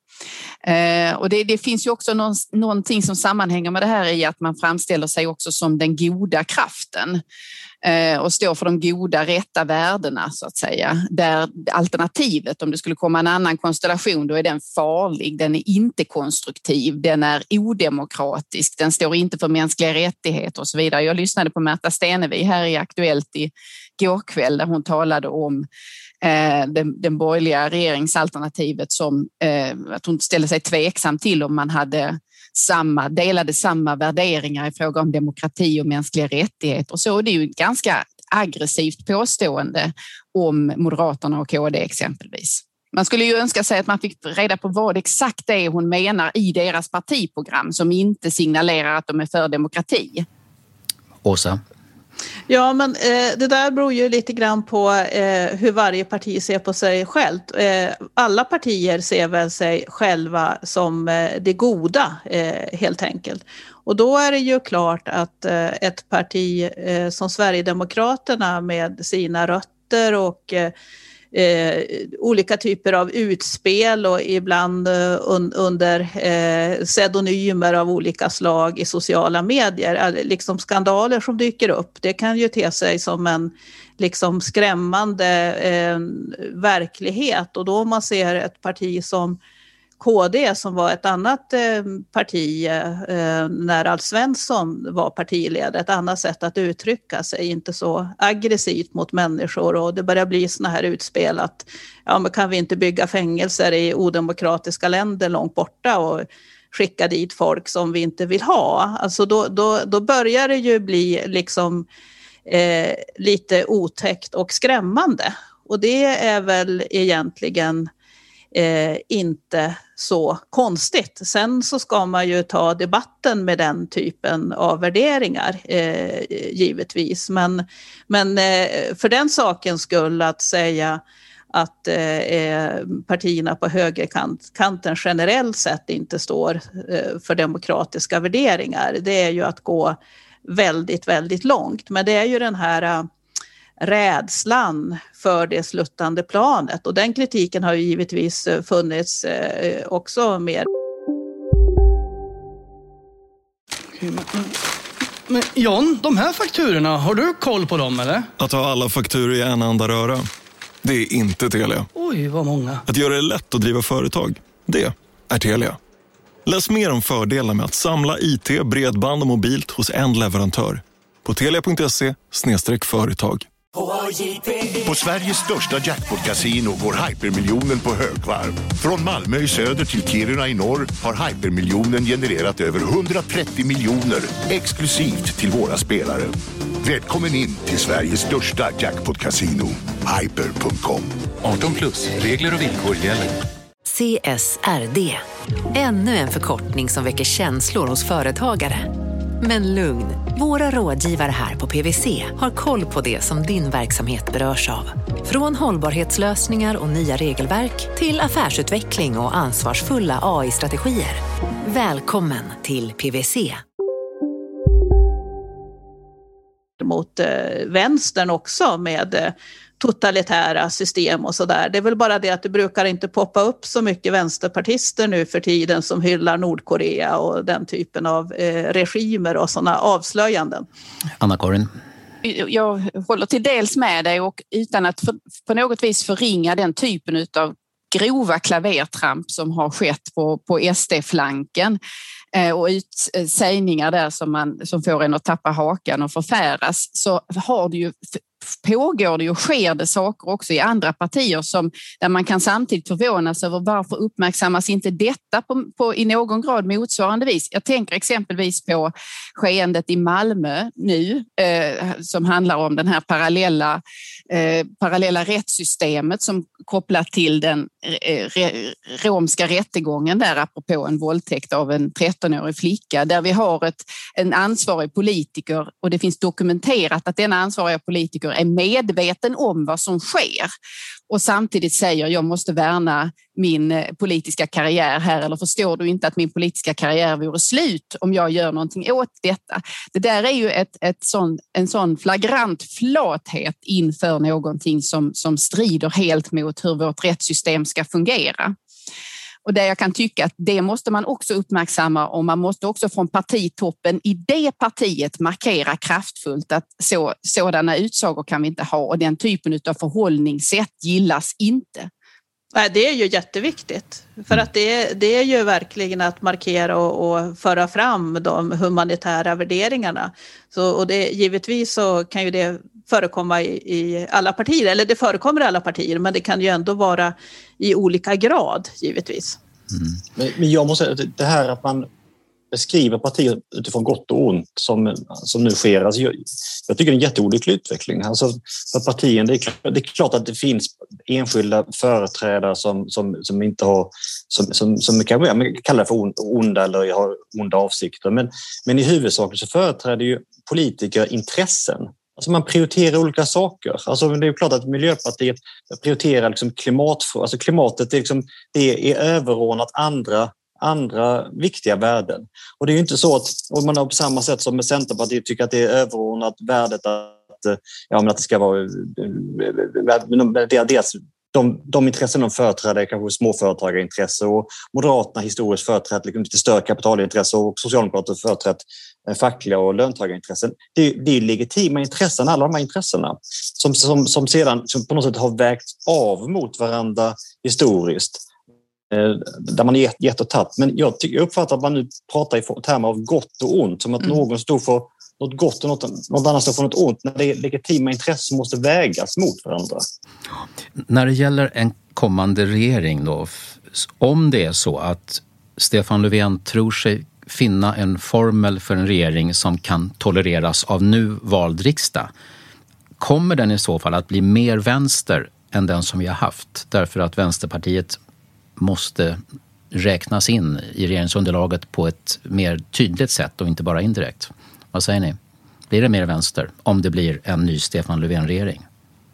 S14: Och det finns ju också någonting som sammanhänger med det här i att man framställer sig också som den goda kraften och står för de goda rätta värdena så att säga. Där alternativet, om det skulle komma en annan konstellation, då är den farlig, den är inte konstruktiv, den är odemokratisk, den står inte för mänskliga rättigheter och så vidare. Jag lyssnade på Märta Stenevi här i Aktuellt i går kväll där hon talade om den borgerliga regeringsalternativet som att hon ställde sig tveksam till om man hade delade samma värderingar i fråga om demokrati och mänskliga rättigheter. Och så är det ju ett ganska aggressivt påstående om Moderaterna och KD exempelvis. Man skulle ju önska sig att man fick reda på vad exakt det är hon menar i deras partiprogram som inte signalerar att de är för demokrati.
S12: Åsa?
S13: Ja, men det där beror ju lite grann på hur varje parti ser på sig självt. Alla partier ser väl sig själva som det goda helt enkelt. Och då är det ju klart att ett parti som Sverigedemokraterna med sina rötter och olika typer av utspel och ibland under pseudonymer av olika slag i sociala medier, liksom skandaler som dyker upp. Det kan ju te sig som en liksom skrämmande verklighet, och då man ser ett parti som KD som var ett annat parti när Alf Svensson var partiledare, ett annat sätt att uttrycka sig, inte så aggressivt mot människor, och det börjar bli såna här utspel att ja, men kan vi inte bygga fängelser i odemokratiska länder långt borta och skicka dit folk som vi inte vill ha. Alltså då börjar det ju bli liksom lite otäckt och skrämmande, och det är väl egentligen inte så konstigt. Sen så ska man ju ta debatten med den typen av värderingar givetvis, men för den sakens skull att säga att partierna på högerkanten generellt sett inte står för demokratiska värderingar, det är ju att gå väldigt, väldigt långt. Men det är ju den här rädslan för det sluttande planet, och den kritiken har ju givetvis funnits också med.
S1: Men John, de här fakturorna, har du koll på dem eller?
S2: Att ha alla fakturor i en enda röra, det är inte Telia.
S1: Oj, vad många.
S2: Att göra det lätt att driva företag, det är Telia. Läs mer om fördelar med att samla IT, bredband och mobilt hos en leverantör på telia.se/företag.
S16: På Sveriges största jackpot-casino går hypermiljonen på högvarv. Från Malmö i söder till Kiruna i norr har hypermiljonen genererat över 130 miljoner exklusivt till våra spelare. Välkommen in till Sveriges största jackpot-casino, hyper.com.
S17: 18+, regler och villkor gäller. CSRD, ännu en förkortning som väcker känslor hos företagare. Men lugn, våra rådgivare här på PwC har koll på det som din verksamhet berörs av. Från hållbarhetslösningar och nya regelverk till affärsutveckling och ansvarsfulla AI-strategier. Välkommen till PwC.
S13: Mot vänstern också med totalitära system och sådär. Det är väl bara det att det brukar inte poppa upp så mycket vänsterpartister nu för tiden som hyllar Nordkorea och den typen av regimer och sådana avslöjanden.
S12: Anna-Karin?
S14: Jag håller till dels med dig, och utan att på något vis förringa den typen av grova klavertramp som har skett på SD-flanken och utsägningar där som får en att tappa hakan och förfäras, så har det ju pågår det och sker det saker också i andra partier där man kan samtidigt förvånas över varför uppmärksammas inte detta på i någon grad motsvarande vis. Jag tänker exempelvis på skeendet i Malmö nu som handlar om den här parallella rättssystemet som kopplat till den romska rättegången där apropå en våldtäkt av en 13-årig flicka där vi har en ansvarig politiker och det finns dokumenterat att den ansvariga politiker är medveten om vad som sker och samtidigt säger jag måste värna min politiska karriär här eller förstår du inte att min politiska karriär vore slut om jag gör någonting åt detta. Det där är ju en sån flagrant flathet inför någonting som strider helt mot hur vårt rättssystem ska fungera. Och där jag kan tycka att det måste man också uppmärksamma och man måste också från partitoppen i det partiet markera kraftfullt att sådana utsagor kan vi inte ha och den typen av förhållningssätt gillas inte.
S13: Nej, det är ju jätteviktigt för att det är ju verkligen att markera och föra fram de humanitära värderingarna. Och givetvis så kan ju det förekomma i alla partier, eller det förekommer i alla partier, men det kan ju ändå vara i olika grad givetvis.
S15: Men jag måste säga att det här att man beskriver partier utifrån gott och ont som nu sker. Alltså jag tycker det är en jätteolycklig utveckling. Alltså för partien, det är klart att det finns enskilda företrädare som inte har som kan kalla det för onda eller har onda avsikter. Men i huvudsak så företräder ju politiker intressen. Alltså man prioriterar olika saker. Alltså det är klart att Miljöpartiet prioriterar liksom klimatfrågor. Alltså klimatet det är överordnat andra viktiga värden. Och det är ju inte så att om man på samma sätt som med Centerpartiet tycker att det är överordnat värdet att det ska vara de intressen de företräder är kanske småföretagarintresse och Moderaterna historiskt företrätt lite större kapitalintresse och Socialdemokraterna företrätt fackliga och löntagarintressen. Det är legitima intressen, alla de här intressena som sedan på något sätt har vägts av mot varandra historiskt. Där man är gett och tatt. Men jag uppfattar att man nu pratar i termer av gott och ont. Som att någon står för något gott och något annat står för något ont. När det är legitima intressen måste vägas mot varandra.
S12: När det gäller en kommande regering då. Om det är så att Stefan Löfven tror sig finna en formel för en regering som kan tolereras av nu vald riksdag. Kommer den i så fall att bli mer vänster än den som vi har haft? Därför att Vänsterpartiet måste räknas in i regeringsunderlaget på ett mer tydligt sätt och inte bara indirekt. Vad säger ni? Blir det mer vänster om det blir en ny Stefan Löfven-regering?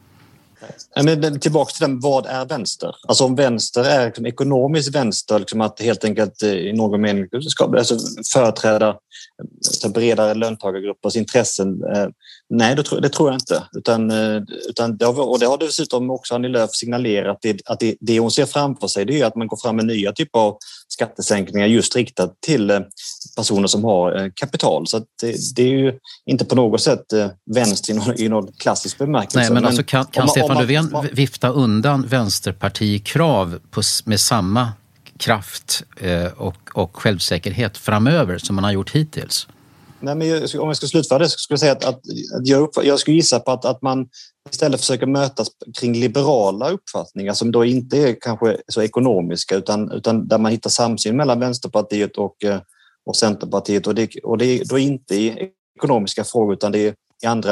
S15: Men tillbaka till den, vad är vänster? Alltså om vänster är liksom ekonomisk vänster, liksom att helt enkelt i någon mening ska företräda bredare löntagargruppers intressen. Nej, det tror jag inte. Utan det har dessutom också Annie Lööf signalerat att det hon ser framför sig det är att man går fram med nya typer av skattesänkningar just riktat till personer som har kapital. Så att det är ju inte på något sätt vänster i någon klassisk bemärkelse.
S12: Nej, men alltså kan Stefan Löfven vifta undan vänsterpartikrav med samma kraft och självsäkerhet framöver som man har gjort hittills?
S15: Nej, men om jag ska slutföra det så skulle jag säga att jag skulle gissa på att man istället försöker mötas kring liberala uppfattningar som då inte är kanske så ekonomiska utan där man hittar samsyn mellan Vänsterpartiet och Centerpartiet och det är då inte i ekonomiska frågor utan det är i andra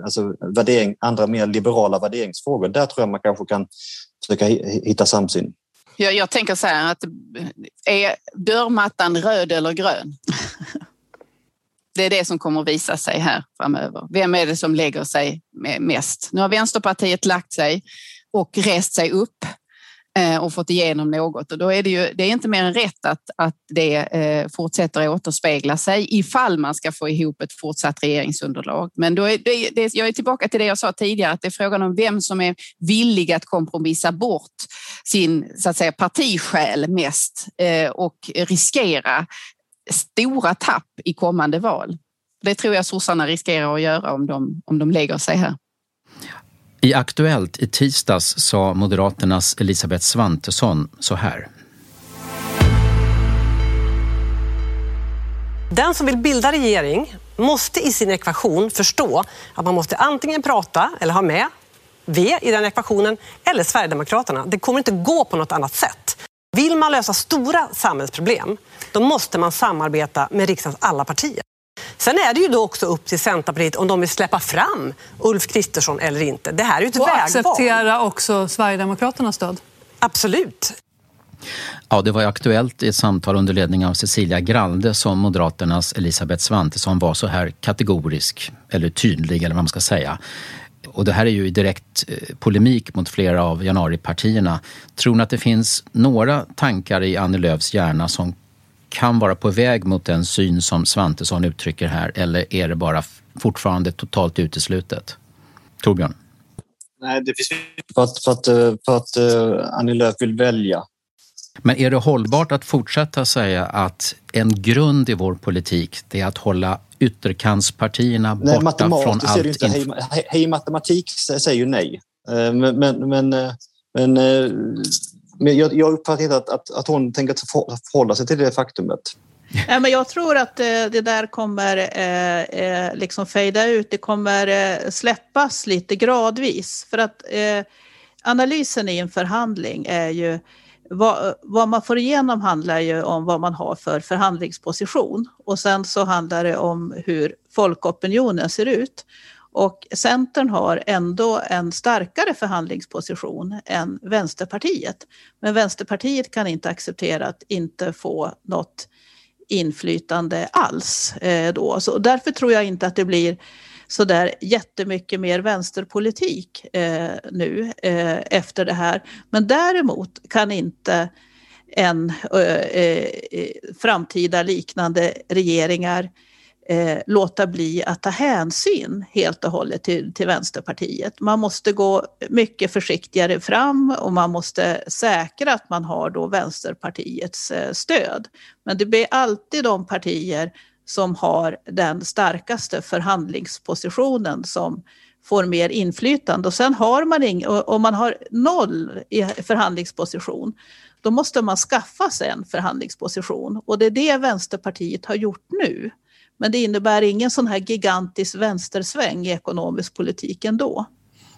S15: mer liberala värderingsfrågor. Där tror jag man kanske kan försöka hitta samsyn.
S14: Jag tänker så här att är dörrmattan röd eller grön? Det är det som kommer att visa sig här framöver. Vem är det som lägger sig mest? Nu har Vänsterpartiet lagt sig och rest sig upp och fått igenom något. Och då är det är inte mer än rätt att det fortsätter att återspegla sig ifall man ska få ihop ett fortsatt regeringsunderlag. Men jag är tillbaka till det jag sa tidigare, att det är frågan om vem som är villig att kompromissa bort sin så att säga partisjäl mest och riskera stora tapp i kommande val. Det tror jag sossarna riskerar att göra om de lägger sig här.
S12: I Aktuellt i tisdags sa Moderaternas Elisabeth Svantesson så här.
S18: Den som vill bilda regering måste i sin ekvation förstå att man måste antingen prata eller ha med V i den ekvationen eller Sverigedemokraterna. Det kommer inte gå på något annat sätt. Vill man lösa stora samhällsproblem, då måste man samarbeta med riksdagens alla partier. Sen är det ju då också upp till Centerpartiet om de vill släppa fram Ulf Kristersson eller inte. Det här är ju ett vägval.
S11: Och acceptera också Sverigedemokraternas stöd?
S18: Absolut.
S12: Ja, det var ju aktuellt i ett samtal under ledning av Cecilia Gralde som Moderaternas Elisabeth Svantesson var så här kategorisk eller tydlig eller vad man ska säga. Och det här är ju i direkt polemik mot flera av januaripartierna. Tror ni att det finns några tankar i Annie Lööfs hjärna som kan vara på väg mot den syn som Svantesson uttrycker här, eller är det bara fortfarande totalt uteslutet? Torbjörn?
S15: Nej, det finns för att Annie Lööf vill välja.
S12: Men är det hållbart att fortsätta säga att en grund i vår politik det är att hålla ytterkantspartierna borta från allt?
S15: Hej matematik säger ju nej. Men jag uppfattar inte att hon tänker förhålla sig till det faktumet.
S13: Ja, men jag tror att det där kommer liksom fejda ut. Det kommer släppas lite gradvis. För att analysen i en förhandling är ju vad man får igenom handlar ju om vad man har för förhandlingsposition. Och sen så handlar det om hur folkopinionen ser ut. Och Centern har ändå en starkare förhandlingsposition än Vänsterpartiet. Men Vänsterpartiet kan inte acceptera att inte få något inflytande alls då. Så därför tror jag inte att det blir så där jättemycket mer vänsterpolitik nu efter det här. Men däremot kan inte en framtida liknande regeringar låta bli att ta hänsyn helt och hållet till Vänsterpartiet. Man måste gå mycket försiktigare fram och man måste säkra att man har då Vänsterpartiets stöd. Men det blir alltid de partier som har den starkaste förhandlingspositionen som får mer inflytande. Och sen har man om man har 0 i förhandlingsposition, då måste man skaffa sig en förhandlingsposition. Och det är det Vänsterpartiet har gjort nu. Men det innebär ingen sån här gigantisk vänstersväng i ekonomisk politik ändå.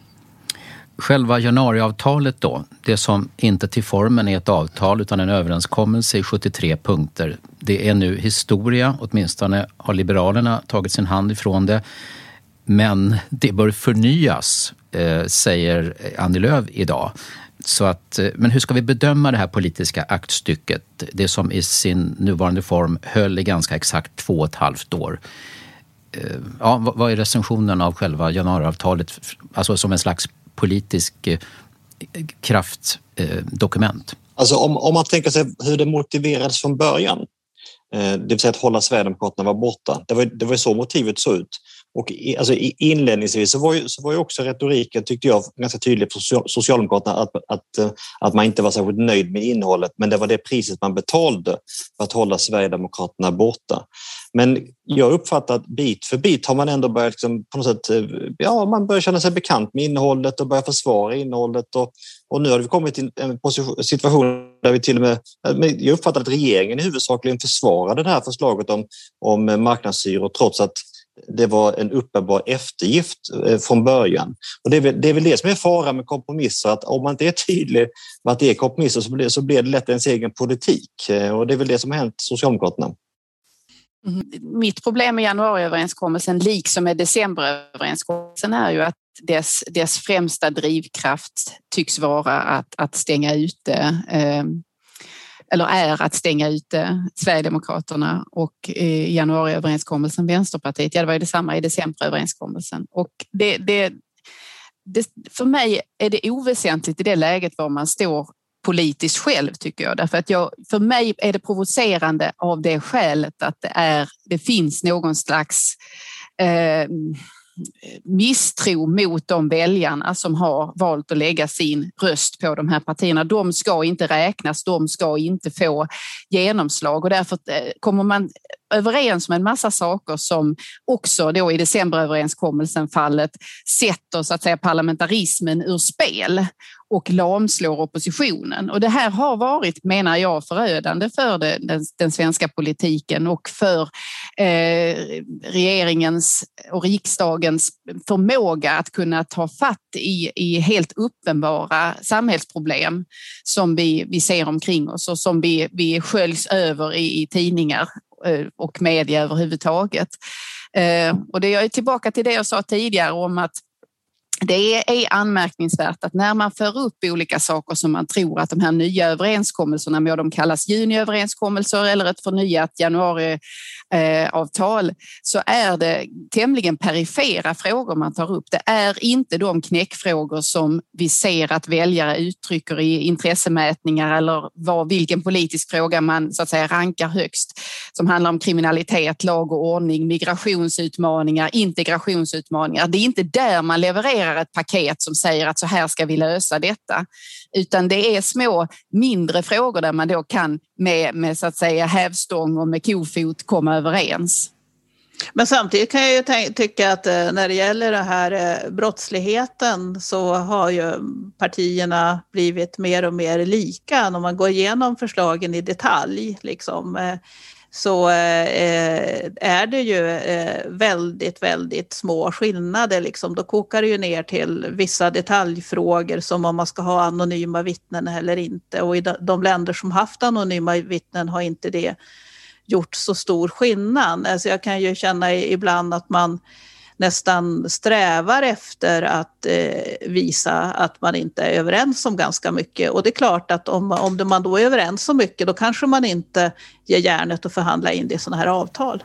S12: Själva januariavtalet då, det som inte till formen är ett avtal utan en överenskommelse i 73 punkter. Det är nu historia, åtminstone har Liberalerna tagit sin hand ifrån det. Men det bör förnyas, säger Annie Lööf idag. Så att, men hur ska vi bedöma det här politiska aktstycket? Det som i sin nuvarande form höll i ganska exakt 2,5 år. Ja, vad är recensionen av själva januariavtalet, alltså som en slags politisk kraftdokument?
S15: Alltså om man tänker sig hur det motiverades från början, det vill säga att hålla Sverigedemokraterna var borta. Det var så motivet såg ut. Och inledningsvis så var ju också retoriken, tyckte jag, ganska tydlig för Socialdemokraterna att man inte var särskilt nöjd med innehållet, men det var det priset man betalade för att hålla Sverigedemokraterna borta. Men jag uppfattar att bit för bit har man ändå börjat liksom, på något sätt, ja, man börjar känna sig bekant med innehållet och börja försvara innehållet och nu har vi kommit till en situation där vi till och med, jag uppfattar att regeringen i huvudsakligen försvarade det här förslaget om marknadshyror trots att det var en uppenbar eftergift från början. Och det är väl det som är fara med kompromisser, att om man inte är tydlig med att det är kompromisser så blir det lätt ens egen politik. Och det är väl det som har hänt Socialdemokraterna.
S14: Mitt problem med januariöverenskommelsen, liksom med decemberöverenskommelsen, är ju att dess främsta drivkraft tycks vara att stänga ute att stänga ute Sverigedemokraterna och i januariöverenskommelsen Vänsterpartiet. Ja, det var ju detsamma i decemberöverenskommelsen. Och det, för mig är det oväsentligt i det läget var man står politiskt själv, tycker jag. Därför att för mig är det provocerande av det skälet att det finns någon slags misstro mot de väljarna som har valt att lägga sin röst på de här partierna. De ska inte räknas, de ska inte få genomslag och därför kommer man överens om en massa saker som också då i decemberöverenskommelsen fallet sätter så att säga parlamentarismen ur spel och lamslår oppositionen. Och det här har varit, menar jag, förödande för den svenska politiken och för regeringens och riksdagens förmåga att kunna ta fatt i helt uppenbara samhällsproblem som vi ser omkring oss och som vi sköljs över i tidningar och media överhuvudtaget. Och det är tillbaka till det jag sa tidigare om att det är anmärkningsvärt att när man för upp olika saker som man tror att de här nya överenskommelserna, med de kallas juniöverenskommelser eller ett förnyat januariavtal, så är det tämligen perifera frågor man tar upp. Det är inte de knäckfrågor som vi ser att väljare uttrycker i intressemätningar eller vilken politisk fråga man så att säga rankar högst, som handlar om kriminalitet, lag och ordning, migrationsutmaningar, integrationsutmaningar. Det är inte där man levererar ett paket som säger att så här ska vi lösa detta, utan det är små mindre frågor där man då kan med så att säga hävstång och med kofot komma överens.
S13: Men samtidigt kan jag ju tycka att när det gäller den här brottsligheten så har ju partierna blivit mer och mer lika. När man går igenom förslagen i detalj liksom, så är det ju väldigt, väldigt små skillnader. Liksom. Då kokar det ju ner till vissa detaljfrågor som om man ska ha anonyma vittnen eller inte. Och i de länder som haft anonyma vittnen har inte det gjort så stor skillnad. Alltså jag kan ju känna ibland att man nästan strävar efter att visa att man inte är överens om ganska mycket. Och det är klart att om man då är överens så mycket, då kanske man inte ger järnet att förhandla in det i sådana här avtal.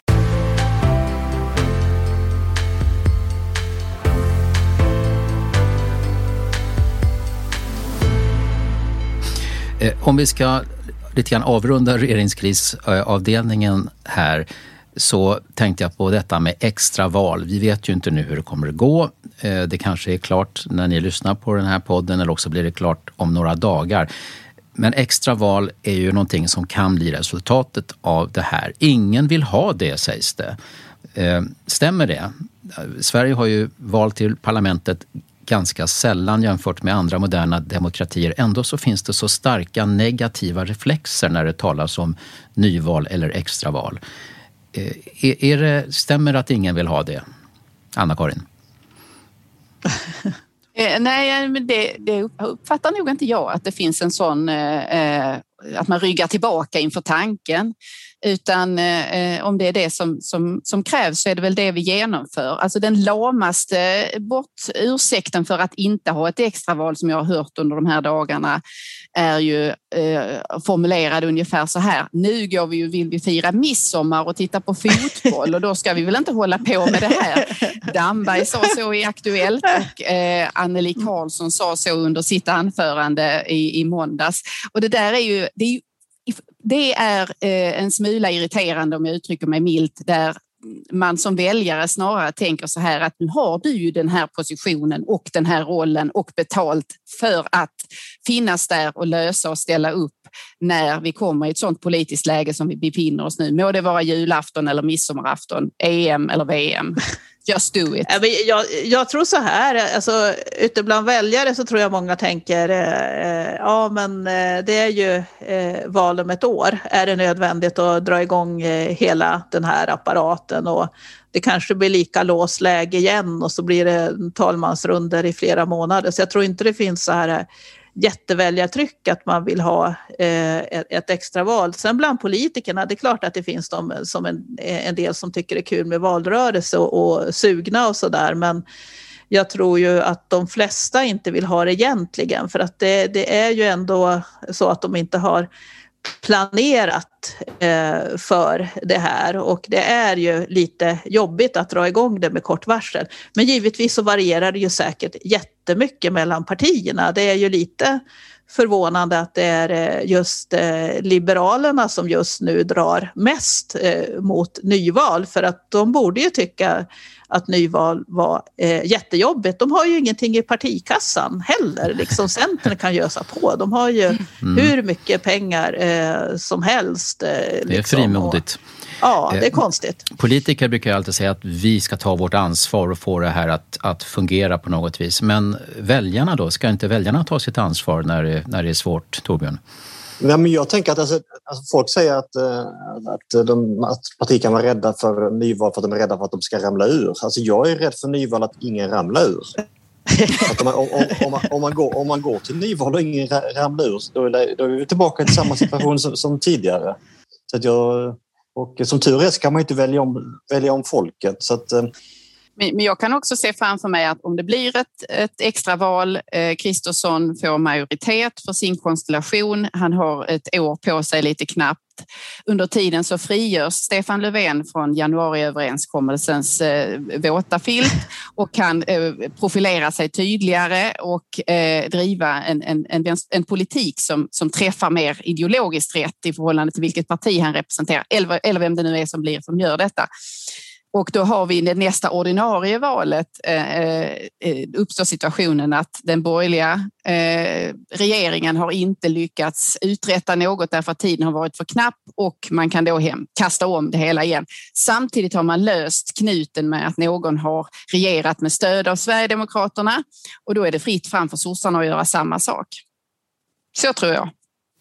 S12: Om vi ska lite grann avrunda regeringskrisavdelningen här, så tänkte jag på detta med extraval. Vi vet ju inte nu hur det kommer att gå. Det kanske är klart när ni lyssnar på den här podden, eller också blir det klart om några dagar. Men extraval är ju någonting som kan bli resultatet av det här. Ingen vill ha det, sägs det. Stämmer det? Sverige har ju val till parlamentet ganska sällan jämfört med andra moderna demokratier. Ändå så finns det så starka negativa reflexer när det talas om nyval eller extraval. Stämmer att ingen vill ha det? Anna-Karin?
S14: Nej, men det uppfattar nog inte jag, att det finns en sån att man ryggar tillbaka inför tanken. Utan om det är det som krävs, så är det väl det vi genomför. Alltså den lamaste ursäkten för att inte ha ett extraval som jag har hört under de här dagarna är ju formulerad ungefär så här: nu vill vi fira midsommar och titta på fotboll, och då ska vi väl inte hålla på med det här. Damberg sa så i Aktuellt och Anneli Karlsson sa så under sitt anförande i måndags. Och det där det är en smula irriterande, om jag uttrycker mig milt, där man som väljare snarare tänker så här att nu har du ju den här positionen och den här rollen och betalt för att finnas där och lösa och ställa upp när vi kommer i ett sådant politiskt läge som vi befinner oss nu. Må det vara julafton eller midsommarafton, EM eller VM. Just do it.
S13: Jag tror så här, alltså, ute bland väljare så tror jag många tänker det är ju val om ett år. Är det nödvändigt att dra igång hela den här apparaten, och det kanske blir lika låsläge igen och så blir det talmansrunder i flera månader. Så jag tror inte det finns så här jätteväljartryck att man vill ha ett extra val. Sen bland politikerna, det är klart att det finns som en del som tycker det är kul med valrörelse och sugna och sådär, men jag tror ju att de flesta inte vill ha det egentligen, för att det är ju ändå så att de inte har planerat för det här, och det är ju lite jobbigt att dra igång det med kort varsel. Men givetvis så varierar det ju säkert jättemycket mellan partierna. Det är ju lite förvånande att det är just Liberalerna som just nu drar mest mot nyval, för att de borde ju tycka att nyval var jättejobbigt. De har ju ingenting i partikassan heller. Liksom Centern kan gösa på. De har ju hur mycket pengar som helst.
S12: Det är frimodigt.
S13: Ja, det är konstigt.
S12: Politiker brukar alltid säga att vi ska ta vårt ansvar och få det här att fungera på något vis. Men väljarna då? Ska inte väljarna ta sitt ansvar när det är svårt, Torbjörn?
S15: Nej, men jag tänker att folk säger att partier kan vara rädda för nyval för att de är rädda för att de ska ramla ur. Alltså jag är rädd för nyval att ingen ramlar ur. Att om man går till nyval och ingen ramlar ur, då är vi tillbaka till samma situation som tidigare. Så att och som tur är så kan man inte välja om folket. Så att,
S14: men jag kan också se framför mig att om det blir ett extraval, Kristersson får majoritet för sin konstellation. Han har ett år på sig lite knappt. Under tiden så frigörs Stefan Löfven från januariöverenskommelsens våta filt och kan profilera sig tydligare och driva en politik som träffar mer ideologiskt rätt i förhållande till vilket parti han representerar eller vem det nu är som gör detta. Och då har vi i det nästa ordinarie valet uppstår situationen att den borgerliga regeringen har inte lyckats uträtta något därför att tiden har varit för knapp och man kan då kasta om det hela igen. Samtidigt har man löst knuten med att någon har regerat med stöd av Sverigedemokraterna och då är det fritt fram för sossarna att göra samma sak. Så tror jag.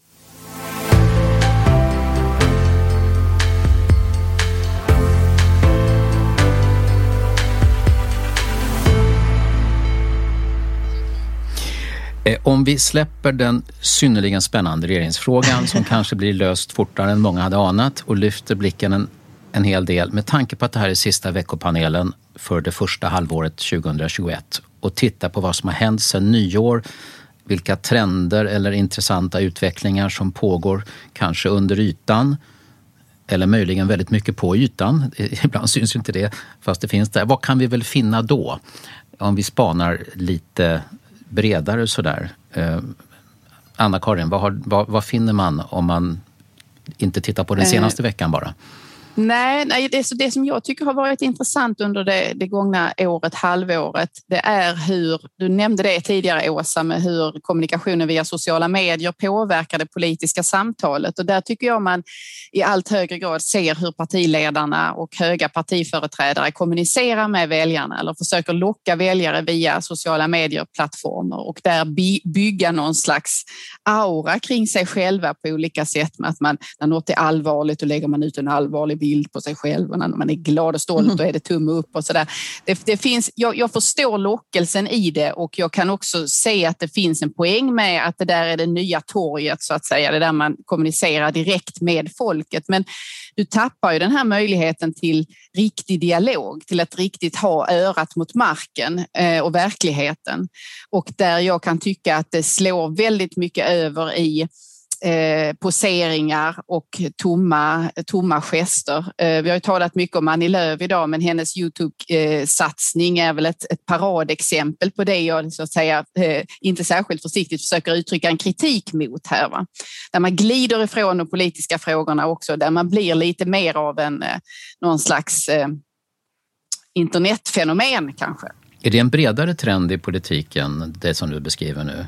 S12: Om vi släpper den synnerligen spännande regeringsfrågan som kanske blir löst fortare än många hade anat och lyfter blicken en hel del med tanke på att det här är sista veckopanelen för det första halvåret 2021 och titta på vad som har hänt sedan nyår, vilka trender eller intressanta utvecklingar som pågår kanske under ytan eller möjligen väldigt mycket på ytan. Ibland syns ju inte det fast det finns där. Vad kan vi väl finna då om vi spanar lite bredare sådär? Anna-Karin, vad finner man om man inte tittar på den senaste veckan bara?
S14: Nej, det som jag tycker har varit intressant under det gångna halvåret, det är hur, du nämnde det tidigare Åsa, med hur kommunikationen via sociala medier påverkar det politiska samtalet och där tycker jag man i allt högre grad ser hur partiledarna och höga partiföreträdare kommunicerar med väljarna eller försöker locka väljare via sociala medieplattformar och där bygga någon slags aura kring sig själva på olika sätt med att när något är allvarligt då lägger man ut en allvarlig bild på sig själv och när man är glad och stolt då är det tumme upp och sådär. Det finns, jag förstår lockelsen i det och jag kan också se att det finns en poäng med att det där är det nya torget så att säga, det där man kommunicerar direkt med folket, men du tappar ju den här möjligheten till riktig dialog, till att riktigt ha örat mot marken och verkligheten och där jag kan tycka att det slår väldigt mycket över i poseringar och tomma gester. Vi har ju talat mycket om Annie Lööf idag, men hennes YouTube-satsning är väl ett paradexempel på det jag så att säga inte särskilt försiktigt försöker uttrycka en kritik mot här. Va? Där man glider ifrån de politiska frågorna också, där man blir lite mer av någon slags internetfenomen kanske.
S12: Är det en bredare trend i politiken, det som du beskriver nu?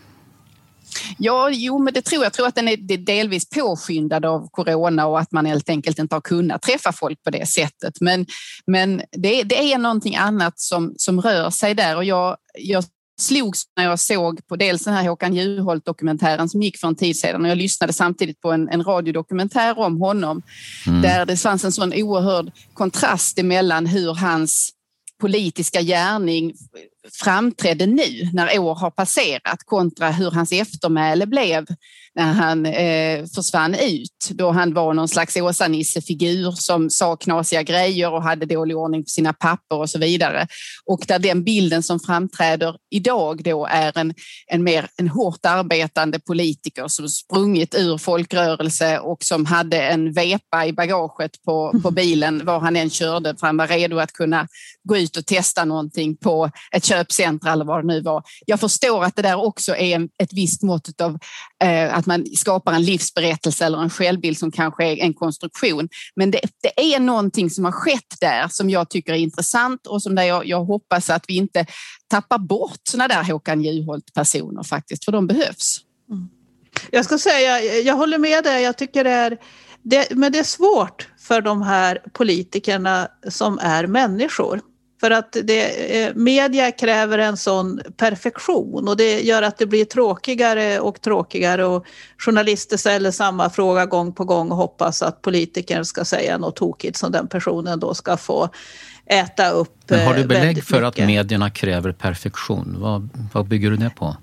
S14: Ja, men det tror jag. Jag tror att den är delvis påskyndad av corona och att man helt enkelt inte har kunnat träffa folk på det sättet. Men det är någonting annat som rör sig där och jag slogs när jag såg på dels den här Håkan Juholt-dokumentären som gick för en tid sedan och jag lyssnade samtidigt på en radiodokumentär om honom där det fanns en sån oerhörd kontrast emellan hur hans politiska gärning framträdde nu när år har passerat kontra hur hans eftermäle blev när han försvann ut. Då han var någon slags Åsa-Nisse-figur som sa knasiga grejer och hade dålig ordning på sina papper och så vidare. Och där den bilden som framträder idag då är en hårt arbetande politiker som sprungit ur folkrörelse och som hade en vepa i bagaget på bilen var han än körde för han var redo att kunna gå ut och testa någonting på ett köpcentra eller vad det nu var. Jag förstår att det där också är ett visst mått av att man skapar en livsberättelse eller en självbild som kanske är en konstruktion. Men det är någonting som har skett där som jag tycker är intressant och som där jag hoppas att vi inte tappar bort såna där Håkan Juholt-personer faktiskt, för de behövs.
S13: Jag ska säga, jag håller med dig, jag tycker men det är svårt för de här politikerna som är människor. För att media kräver en sån perfektion och det gör att det blir tråkigare och journalister ställer samma fråga gång på gång och hoppas att politikern ska säga något tokigt som den personen då ska få äta upp.
S12: Men har du belägg för att medierna kräver perfektion? Vad bygger du det på?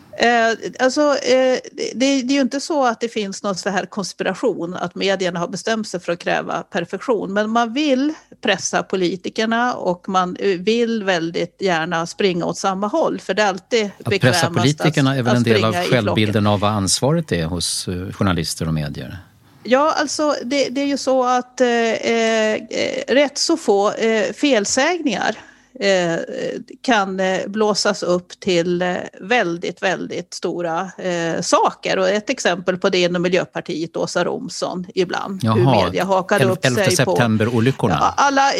S13: Det är ju inte så att det finns någon så här konspiration att medierna har bestämt sig för att kräva perfektion, men man vill pressa politikerna och man vill väldigt gärna springa åt samma håll, för det är alltid bekvämast
S12: att pressa politikerna är väl en del av självbilden av vad ansvaret är hos journalister och medier.
S13: Ja, alltså det är ju så att rätt så få felsägningar kan blåsas upp till väldigt, väldigt stora saker. Och ett exempel på det är inom Miljöpartiet, Åsa Romson ibland.
S12: Jaha,
S13: hur media hakade upp sig
S12: 11 september-olyckorna.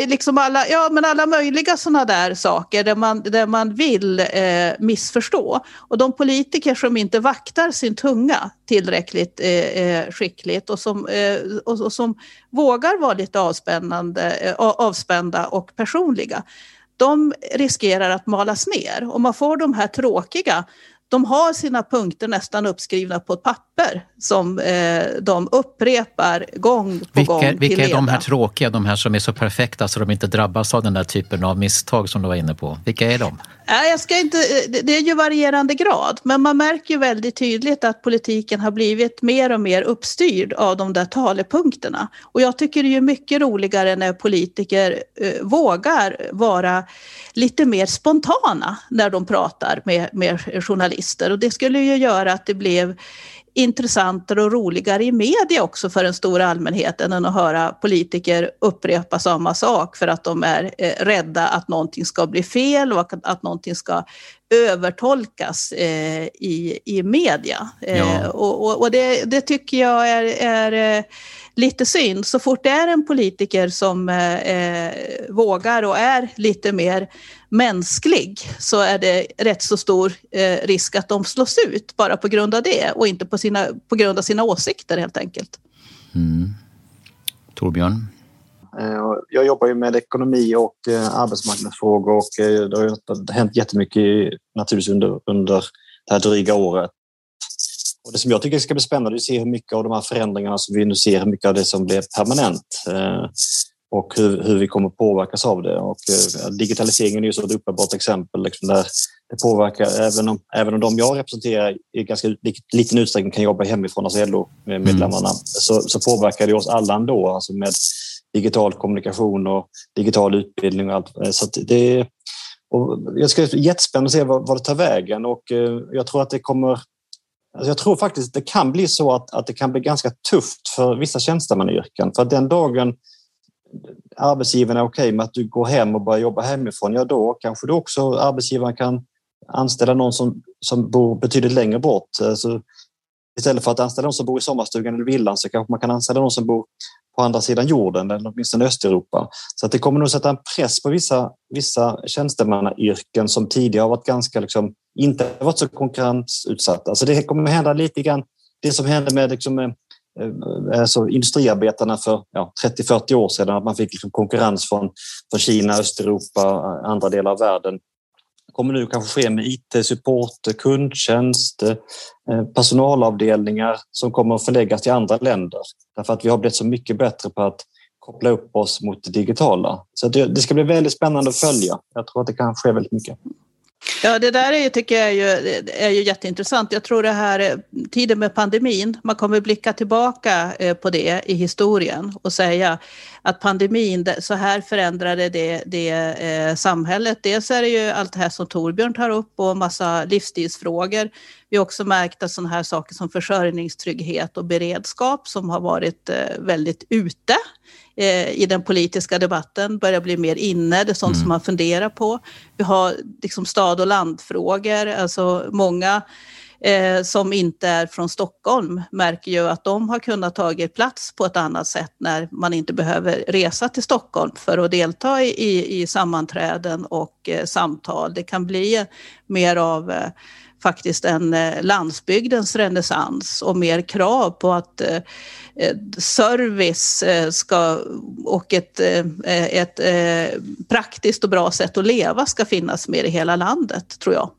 S13: Alla möjliga sådana där saker där man vill missförstå. Och de politiker som inte vaktar sin tunga tillräckligt skickligt och som vågar vara lite avspända och personliga, de riskerar att malas ner. Och man får de här tråkiga, de har sina punkter nästan uppskrivna på ett papper som de upprepar gång på gång.
S12: Vilka är de här tråkiga, de här som är så perfekta så de inte drabbas av den där typen av misstag som du var inne på? Vilka är de?
S13: Det är ju varierande grad, men man märker ju väldigt tydligt att politiken har blivit mer och mer uppstyrd av de där talepunkterna. Och jag tycker det är mycket roligare när politiker vågar vara lite mer spontana när de pratar med journalister. Och det skulle ju göra att det blev intressantare och roligare i media också för den stora allmänheten än att höra politiker upprepa samma sak för att de är rädda att någonting ska bli fel och att någonting ska övertolkas i media.
S12: Ja.
S13: Och det tycker jag är lite synd. Så fort det är en politiker som vågar och är lite mer mänsklig så är det rätt så stor risk att de slås ut bara på grund av det och inte på grund av sina åsikter helt enkelt.
S12: Torbjörn?
S15: Jag jobbar ju med ekonomi och arbetsmarknadsfrågor och det har hänt jättemycket naturligtvis under det här dryga året. Och det som jag tycker ska bli spännande är att se hur mycket av de här förändringarna som vi nu ser, hur mycket av det som blir permanent och hur vi kommer påverkas av det. Och digitaliseringen är ju så ett uppenbart exempel liksom, där det påverkar, även om de jag representerar i ganska liten utsträckning kan jobba hemifrån, alltså LO-medlemmarna, så påverkar det oss alla ändå, alltså med digital kommunikation och digital utbildning och allt. Så att jag ska jättespännande se vad det tar vägen och jag tror att det kommer. Alltså jag tror faktiskt det kan bli så att det kan bli ganska tufft för vissa tjänstemannayrken. För att den dagen arbetsgivaren är okej med att du går hem och börjar jobba hemifrån, ja då kanske du också arbetsgivaren kan anställa någon som bor betydligt längre bort. Så istället för att anställa någon som bor i sommarstugan eller villan så kanske man kan anställa någon som bor på andra sidan jorden eller åtminstone Östeuropa. Så att det kommer nog sätta en press på vissa tjänstemannayrken som tidigare har varit ganska inte varit så konkurrensutsatta. Alltså det kommer hända lite grann det som hände med alltså industriarbetarna för 30-40 år sedan, att man fick konkurrens från Kina, Östeuropa, andra delar av världen. Det kommer nu kanske ske med IT-support, kundtjänst, personalavdelningar som kommer att förläggas till andra länder. Därför att vi har blivit så mycket bättre på att koppla upp oss mot det digitala. Så det ska bli väldigt spännande att följa. Jag tror att det kan ske väldigt mycket.
S13: Ja, det där tycker jag är ju jätteintressant. Jag tror det här tiden med pandemin, man kommer blicka tillbaka på det i historien och säga att pandemin, så här förändrade det samhället. Dels är det ju allt det här som Torbjörn tar upp och massa livsstilsfrågor. Vi har också märkt att sådana här saker som försörjningstrygghet och beredskap som har varit väldigt ute i den politiska debatten börjar bli mer inne. Det är sånt som man funderar på. Vi har liksom stad- och landfrågor. Alltså många som inte är från Stockholm märker ju att de har kunnat ta plats på ett annat sätt när man inte behöver resa till Stockholm för att delta i sammanträden och samtal. Det kan bli mer av faktiskt en landsbygdens renässans och mer krav på att service och ett praktiskt och bra sätt att leva ska finnas mer i hela landet, tror jag.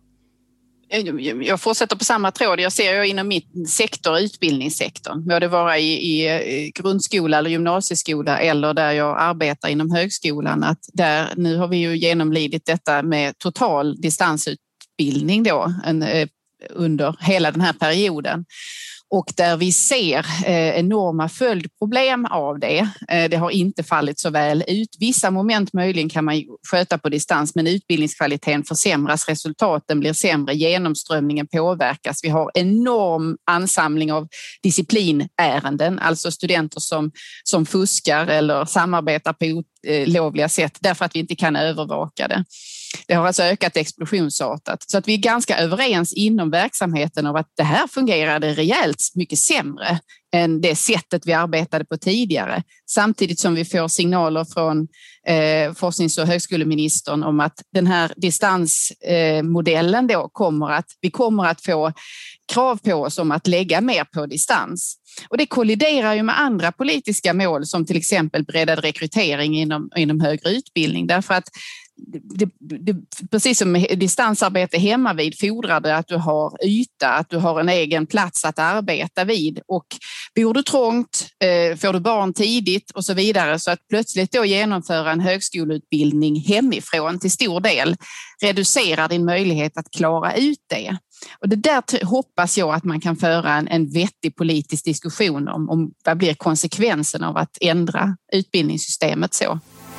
S14: Jag fortsätter på samma tråd. Jag ser ju inom min sektor, utbildningssektorn, må det vara i grundskola eller gymnasieskola eller där jag arbetar inom högskolan, att där nu har vi ju genomlidit detta med total distansutbildning då under hela den här perioden. Och där vi ser enorma följdproblem av det. Det har inte fallit så väl ut. Vissa moment möjligen kan man sköta på distans, men utbildningskvaliteten försämras, resultaten blir sämre, genomströmningen påverkas. Vi har enorm ansamling av disciplinärenden, alltså studenter som fuskar eller samarbetar på olovliga sätt därför att vi inte kan övervaka det. Det har alltså ökat explosionsartat. Så att vi är ganska överens inom verksamheten av att det här fungerade rejält mycket sämre än det sättet vi arbetade på tidigare. Samtidigt som vi får signaler från forsknings- och högskoleministern om att den här distansmodellen då vi kommer att få krav på oss om att lägga mer på distans. Och det kolliderar ju med andra politiska mål som till exempel breddad rekrytering inom högre utbildning, därför att det, precis som med distansarbete hemma vid fordrar det att du har yta, att du har en egen plats att arbeta vid, och bor du trångt, får du barn tidigt och så vidare, så att plötsligt då genomföra en högskoleutbildning hemifrån till stor del reducerar din möjlighet att klara ut det. Och det där hoppas jag att man kan föra en vettig politisk diskussion om vad blir konsekvensen av att ändra utbildningssystemet så.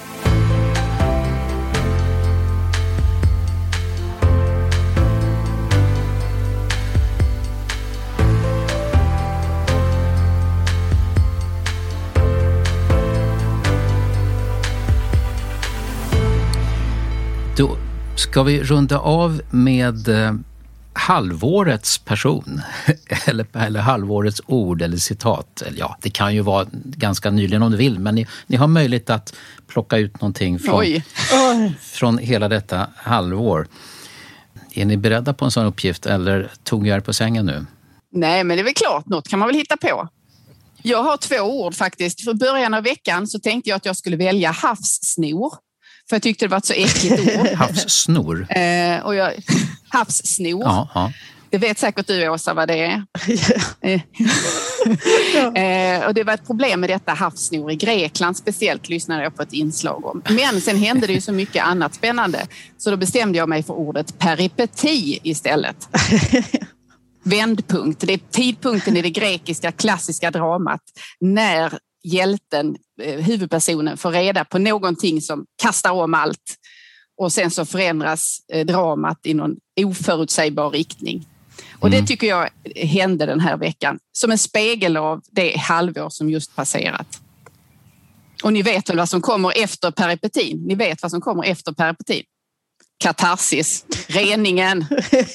S12: Då ska vi runda av med halvårets person eller halvårets ord eller citat. Ja, det kan ju vara ganska nyligen om du vill, men ni har möjlighet att plocka ut någonting från hela detta halvår. Är ni beredda på en sån uppgift eller tog jag er på sängen nu?
S14: Nej, men det är väl klart, något kan man väl hitta på. Jag har 2 ord faktiskt. För början av veckan så tänkte jag att jag skulle välja havssnor. För jag tyckte det var ett så äckligt ord.
S12: Havssnor?
S14: Havssnor.
S12: Ja.
S14: Det vet säkert du, Åsa, vad det är. Och det var ett problem med detta havssnor i Grekland. Speciellt lyssnade jag på ett inslag om. Men sen hände det ju så mycket annat spännande. Så då bestämde jag mig för ordet peripeti istället. Vändpunkt. Det är tidpunkten i det grekiska klassiska dramat när hjälten, huvudpersonen, får reda på någonting som kastar om allt, och sen så förändras dramat i någon oförutsägbar riktning. Och det tycker jag hände den här veckan som en spegel av det halvår som just passerat. Och ni vet väl vad som kommer efter peripetin? Ni vet vad som kommer efter peripetin? Katarsis, reningen.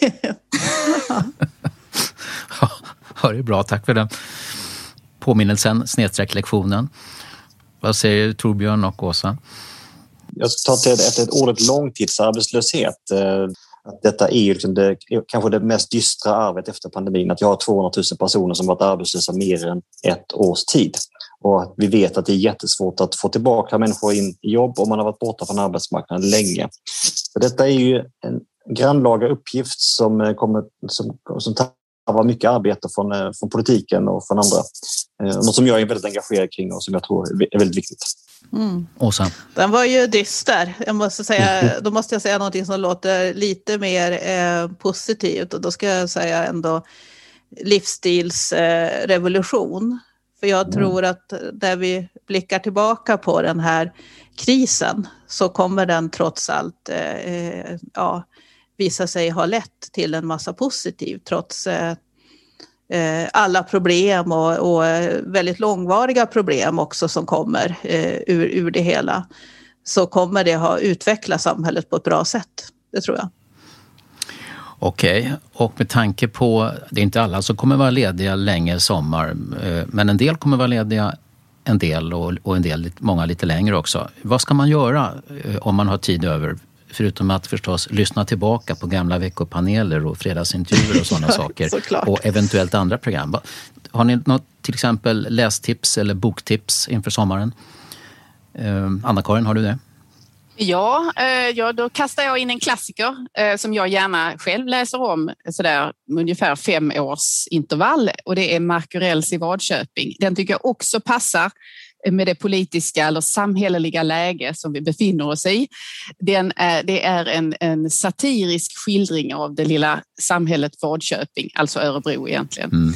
S12: Ja, det är bra, tack för den påminnelsen, /lektionen. Vad säger Torbjörn och Åsa?
S15: Jag tar till efter ett ordet långtidsarbetslöshet. Att detta är ju liksom kanske det mest dystra arvet efter pandemin. Att jag har 200 000 personer som varit arbetslösa mer än 1 års tid. Och vi vet att det är jättesvårt att få tillbaka människor in i jobb om man har varit borta från arbetsmarknaden länge. Så detta är ju en grannlaga uppgift som var mycket arbete från politiken och från andra. Något som jag är väldigt engagerad kring och som jag tror är väldigt viktigt.
S12: Åsa.
S13: Den var ju dyster. Då måste jag säga någonting som låter lite mer positivt, och då ska jag säga ändå livsstilsrevolution. För jag tror att när vi blickar tillbaka på den här krisen så kommer den trots allt visar sig ha lett till en massa positivt trots alla problem och väldigt långvariga problem också som kommer ur det hela, så kommer det ha utvecklat samhället på ett bra sätt. Det tror jag.
S12: Okej, och med tanke på, det är inte alla som kommer vara lediga länge i sommar, men en del kommer vara lediga en del och en del, många lite längre också. Vad ska man göra om man har tid över? Förutom att förstås lyssna tillbaka på gamla veckopaneler och fredagsintervjuer och sådana saker. Och eventuellt andra program. Har ni något till exempel lästips eller boktips inför sommaren? Anna-Karin, har du det?
S14: Ja, då kastar jag in en klassiker som jag gärna själv läser om sådär ungefär 5 års intervall, och det är Markurells i Vadköping. Den tycker jag också passar med det politiska eller samhälleliga läge som vi befinner oss i. Det är en satirisk skildring av det lilla samhället Vadköping, alltså Örebro egentligen.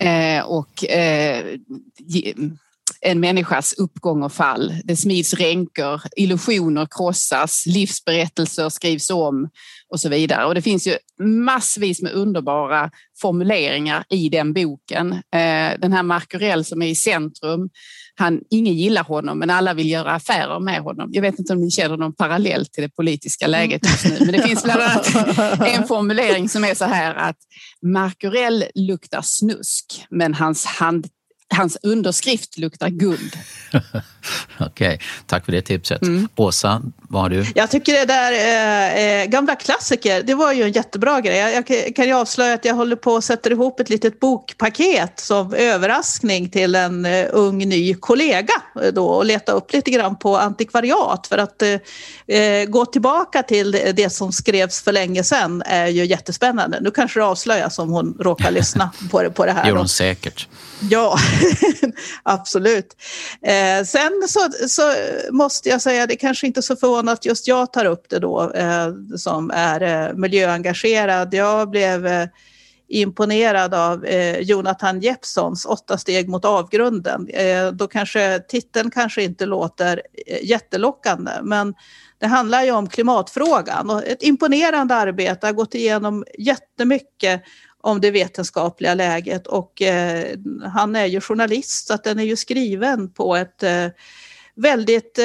S14: En människas uppgång och fall. Det smids ränker, illusioner krossas, livsberättelser skrivs om och så vidare. Och det finns ju massvis med underbara formuleringar i den boken. Den här Markurell som är i centrum, ingen gillar honom men alla vill göra affärer med honom. Jag vet inte om ni känner någon parallell till det politiska läget just nu, men det finns bland annat en formulering som är så här att Markurell luktar snusk men hans underskrift luktar guld.
S12: Okej, tack för det tipset. Åsa, vad har du?
S13: Jag tycker det där gamla klassiker, det var ju en jättebra grej. Jag kan ju avslöja att jag håller på att sätta ihop ett litet bokpaket som överraskning till en ung ny kollega då, och leta upp lite grann på antikvariat för att gå tillbaka till det som skrevs för länge sedan är ju jättespännande. Nu kanske det avslöjas om hon råkar lyssna på det här.
S12: Gör hon säkert.
S13: Ja, absolut. Sen så måste jag säga, det kanske inte är så förvånande att just jag tar upp det då som är miljöengagerad. Jag blev imponerad av Jonathan Jeppsons 8 steg mot avgrunden. Då kanske titeln kanske inte låter jättelockande, men det handlar ju om klimatfrågan och ett imponerande arbete. Har gått igenom jättemycket om det vetenskapliga läget och han är ju journalist så att den är ju skriven på ett väldigt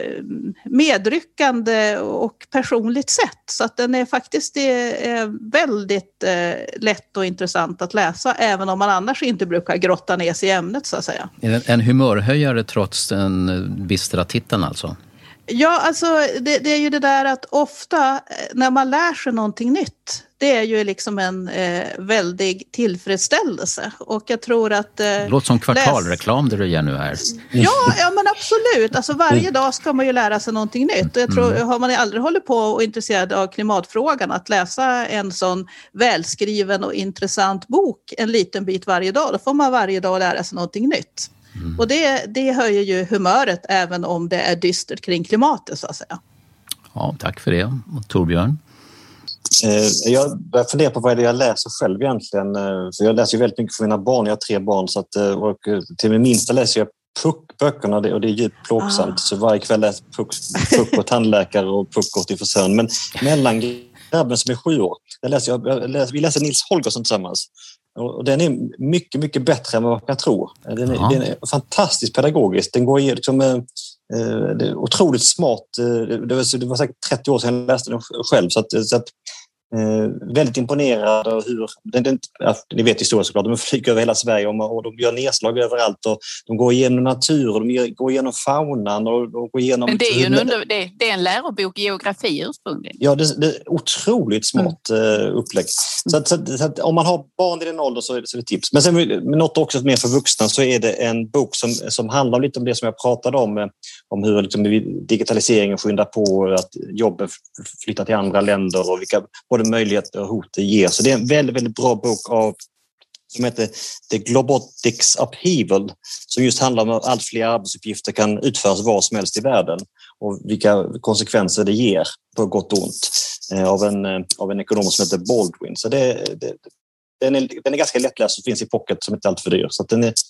S13: medryckande och personligt sätt, så att den är faktiskt väldigt lätt och intressant att läsa även om man annars inte brukar grotta ner sig i ämnet så att säga.
S12: En humörhöjare trots den bistra titeln alltså?
S13: Ja, alltså det är ju det där att ofta när man lär sig någonting nytt, det är ju liksom en väldig tillfredsställelse. Och jag tror att...
S12: Det låter som kvartalreklam det du gör nu här.
S13: Ja, men absolut. Alltså varje dag ska man ju lära sig någonting nytt. Och jag tror, har man aldrig hållit på och intresserad av klimatfrågan, att läsa en sån välskriven och intressant bok en liten bit varje dag, då får man varje dag lära sig någonting nytt. Och det höjer ju humöret även om det är dystert kring klimatet så att säga.
S12: Ja, tack för det. Och Torbjörn?
S15: Jag börjar fundera på vad det är jag läser själv egentligen. För jag läser ju väldigt mycket för mina barn. Jag har 3 barn så att, och till min minsta läser jag Puck-böckerna och det är djupt plågsamt. Så varje kväll läser Puck och tandläkare och Puck går till frisören. Men mellangrabben som är 7 år, vi läser Nils Holgersson tillsammans. Och den är mycket, mycket bättre än vad man kan tro. Den är fantastiskt pedagogisk. Den går liksom, det är otroligt smart. Det var säkert 30 år sedan jag läste den själv. Så att väldigt imponerad av hur... Ni vet historien såklart, de flyger över hela Sverige och de gör nedslag överallt. Och de går igenom naturen, de går igenom faunan och de går igenom...
S14: Men det är ju det är en lärobok i geografi ursprungligen.
S15: Ja, det är otroligt smart upplägg. Så att om man har barn i den åldern så är det tips. Men sen något också mer för vuxna så är det en bok som handlar lite om det som jag pratade om hur liksom digitaliseringen skyndar på, att jobben flyttar till andra länder och vilka både möjligheter och hot det ger. Så det är en väldigt, väldigt bra bok som heter The Globotics Upheaval, som just handlar om att allt fler arbetsuppgifter kan utföras var som helst i världen och vilka konsekvenser det ger på gott och ont av en ekonom som heter Baldwin. Så den är ganska lättläst och finns i pocket som inte är allt för dyr. Så den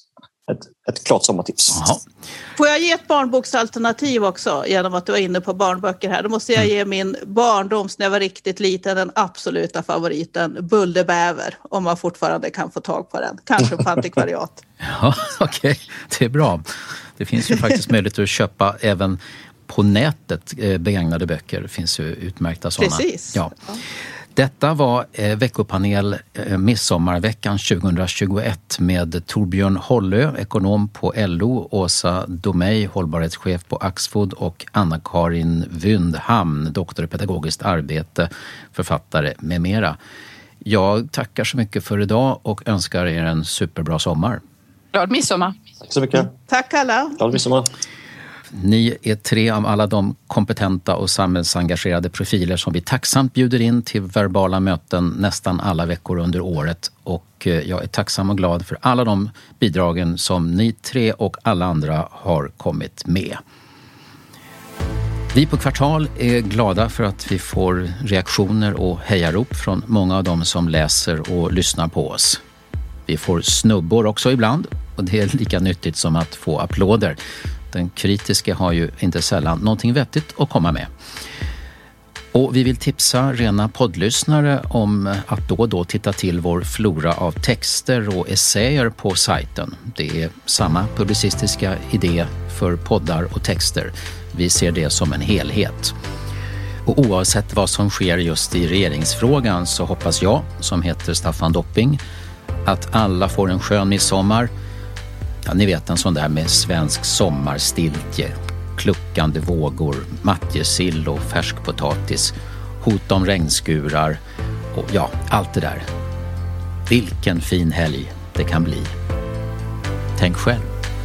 S15: ett klart sommartips.
S12: Aha.
S13: Får jag ge ett barnboksalternativ också genom att du var inne på barnböcker här? Då måste jag ge min barndoms när jag var riktigt liten den absoluta favoriten, Bullebäver, om man fortfarande kan få tag på den. Kanske på antikvariat.
S12: Ja, okej. Det är bra. Det finns ju faktiskt möjlighet att köpa även på nätet begagnade böcker. Det finns ju utmärkta sådana.
S13: Precis.
S12: Ja. Detta var veckopanel Midsommarveckan 2021 med Torbjörn Hollö, ekonom på LO, Åsa Domey, hållbarhetschef på Axfood och Anna-Karin Wyndhamn, doktor i pedagogiskt arbete, författare med mera. Jag tackar så mycket för idag och önskar er en superbra sommar.
S14: Glad midsommar.
S15: Tack så mycket.
S13: Tack alla.
S15: Glad midsommar.
S12: Ni är 3 av alla de kompetenta och samhällsengagerade profiler som vi tacksamt bjuder in till verbala möten nästan alla veckor under året. Och jag är tacksam och glad för alla de bidragen som ni 3 och alla andra har kommit med. Vi på Kvartal är glada för att vi får reaktioner och hejarop från många av dem som läser och lyssnar på oss. Vi får snubbor också ibland och det är lika nyttigt som att få applåder. Den kritiska har ju inte sällan någonting vettigt att komma med. Och vi vill tipsa rena poddlyssnare om att då och då titta till vår flora av texter och essäer på sajten. Det är samma publicistiska idé för poddar och texter. Vi ser det som en helhet. Och oavsett vad som sker just i regeringsfrågan så hoppas jag, som heter Staffan Dopping, att alla får en skön midsommar. Ja, ni vet en sån där med svensk sommarstiltje, kluckande vågor, matjessill och färskpotatis, hot om regnskurar och ja, allt det där. Vilken fin helg det kan bli. Tänk själv.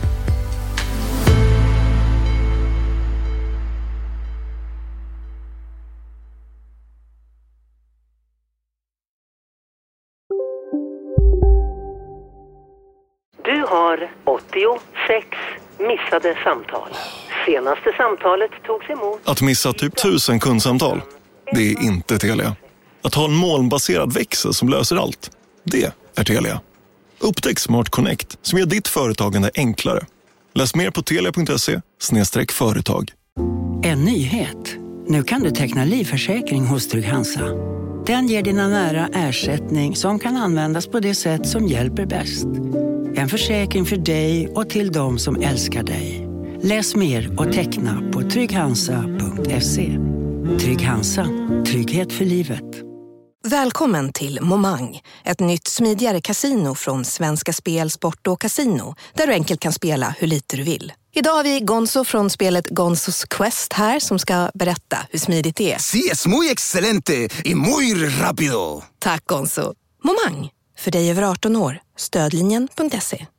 S19: Du har 86 missade samtal. Senaste samtalet togs emot.
S2: Att missa typ 1000 kundsamtal, det är inte Telia. Att ha en molnbaserad växel som löser allt, det är Telia. Upptäck Smart Connect som gör ditt företagande enklare. Läs mer på telia.se/företag.
S20: En nyhet. Nu kan du teckna livförsäkring hos Trygg-Hansa. Den ger dina nära ersättning som kan användas på det sätt som hjälper bäst. En försäkring för dig och till de som älskar dig. Läs mer och teckna på trygghansa.se. Trygg-Hansa. Trygghet för livet.
S21: Välkommen till Momang, ett nytt smidigare kasino från Svenska Spel, Sport och Casino, där du enkelt kan spela hur lite du vill. Idag har vi Gonzo från spelet Gonzos Quest här som ska berätta hur smidigt det är.
S22: Sí, es muy excelente y muy rápido.
S21: Tack Gonzo. Momang, för dig över 18 år. Stödlinjen.se.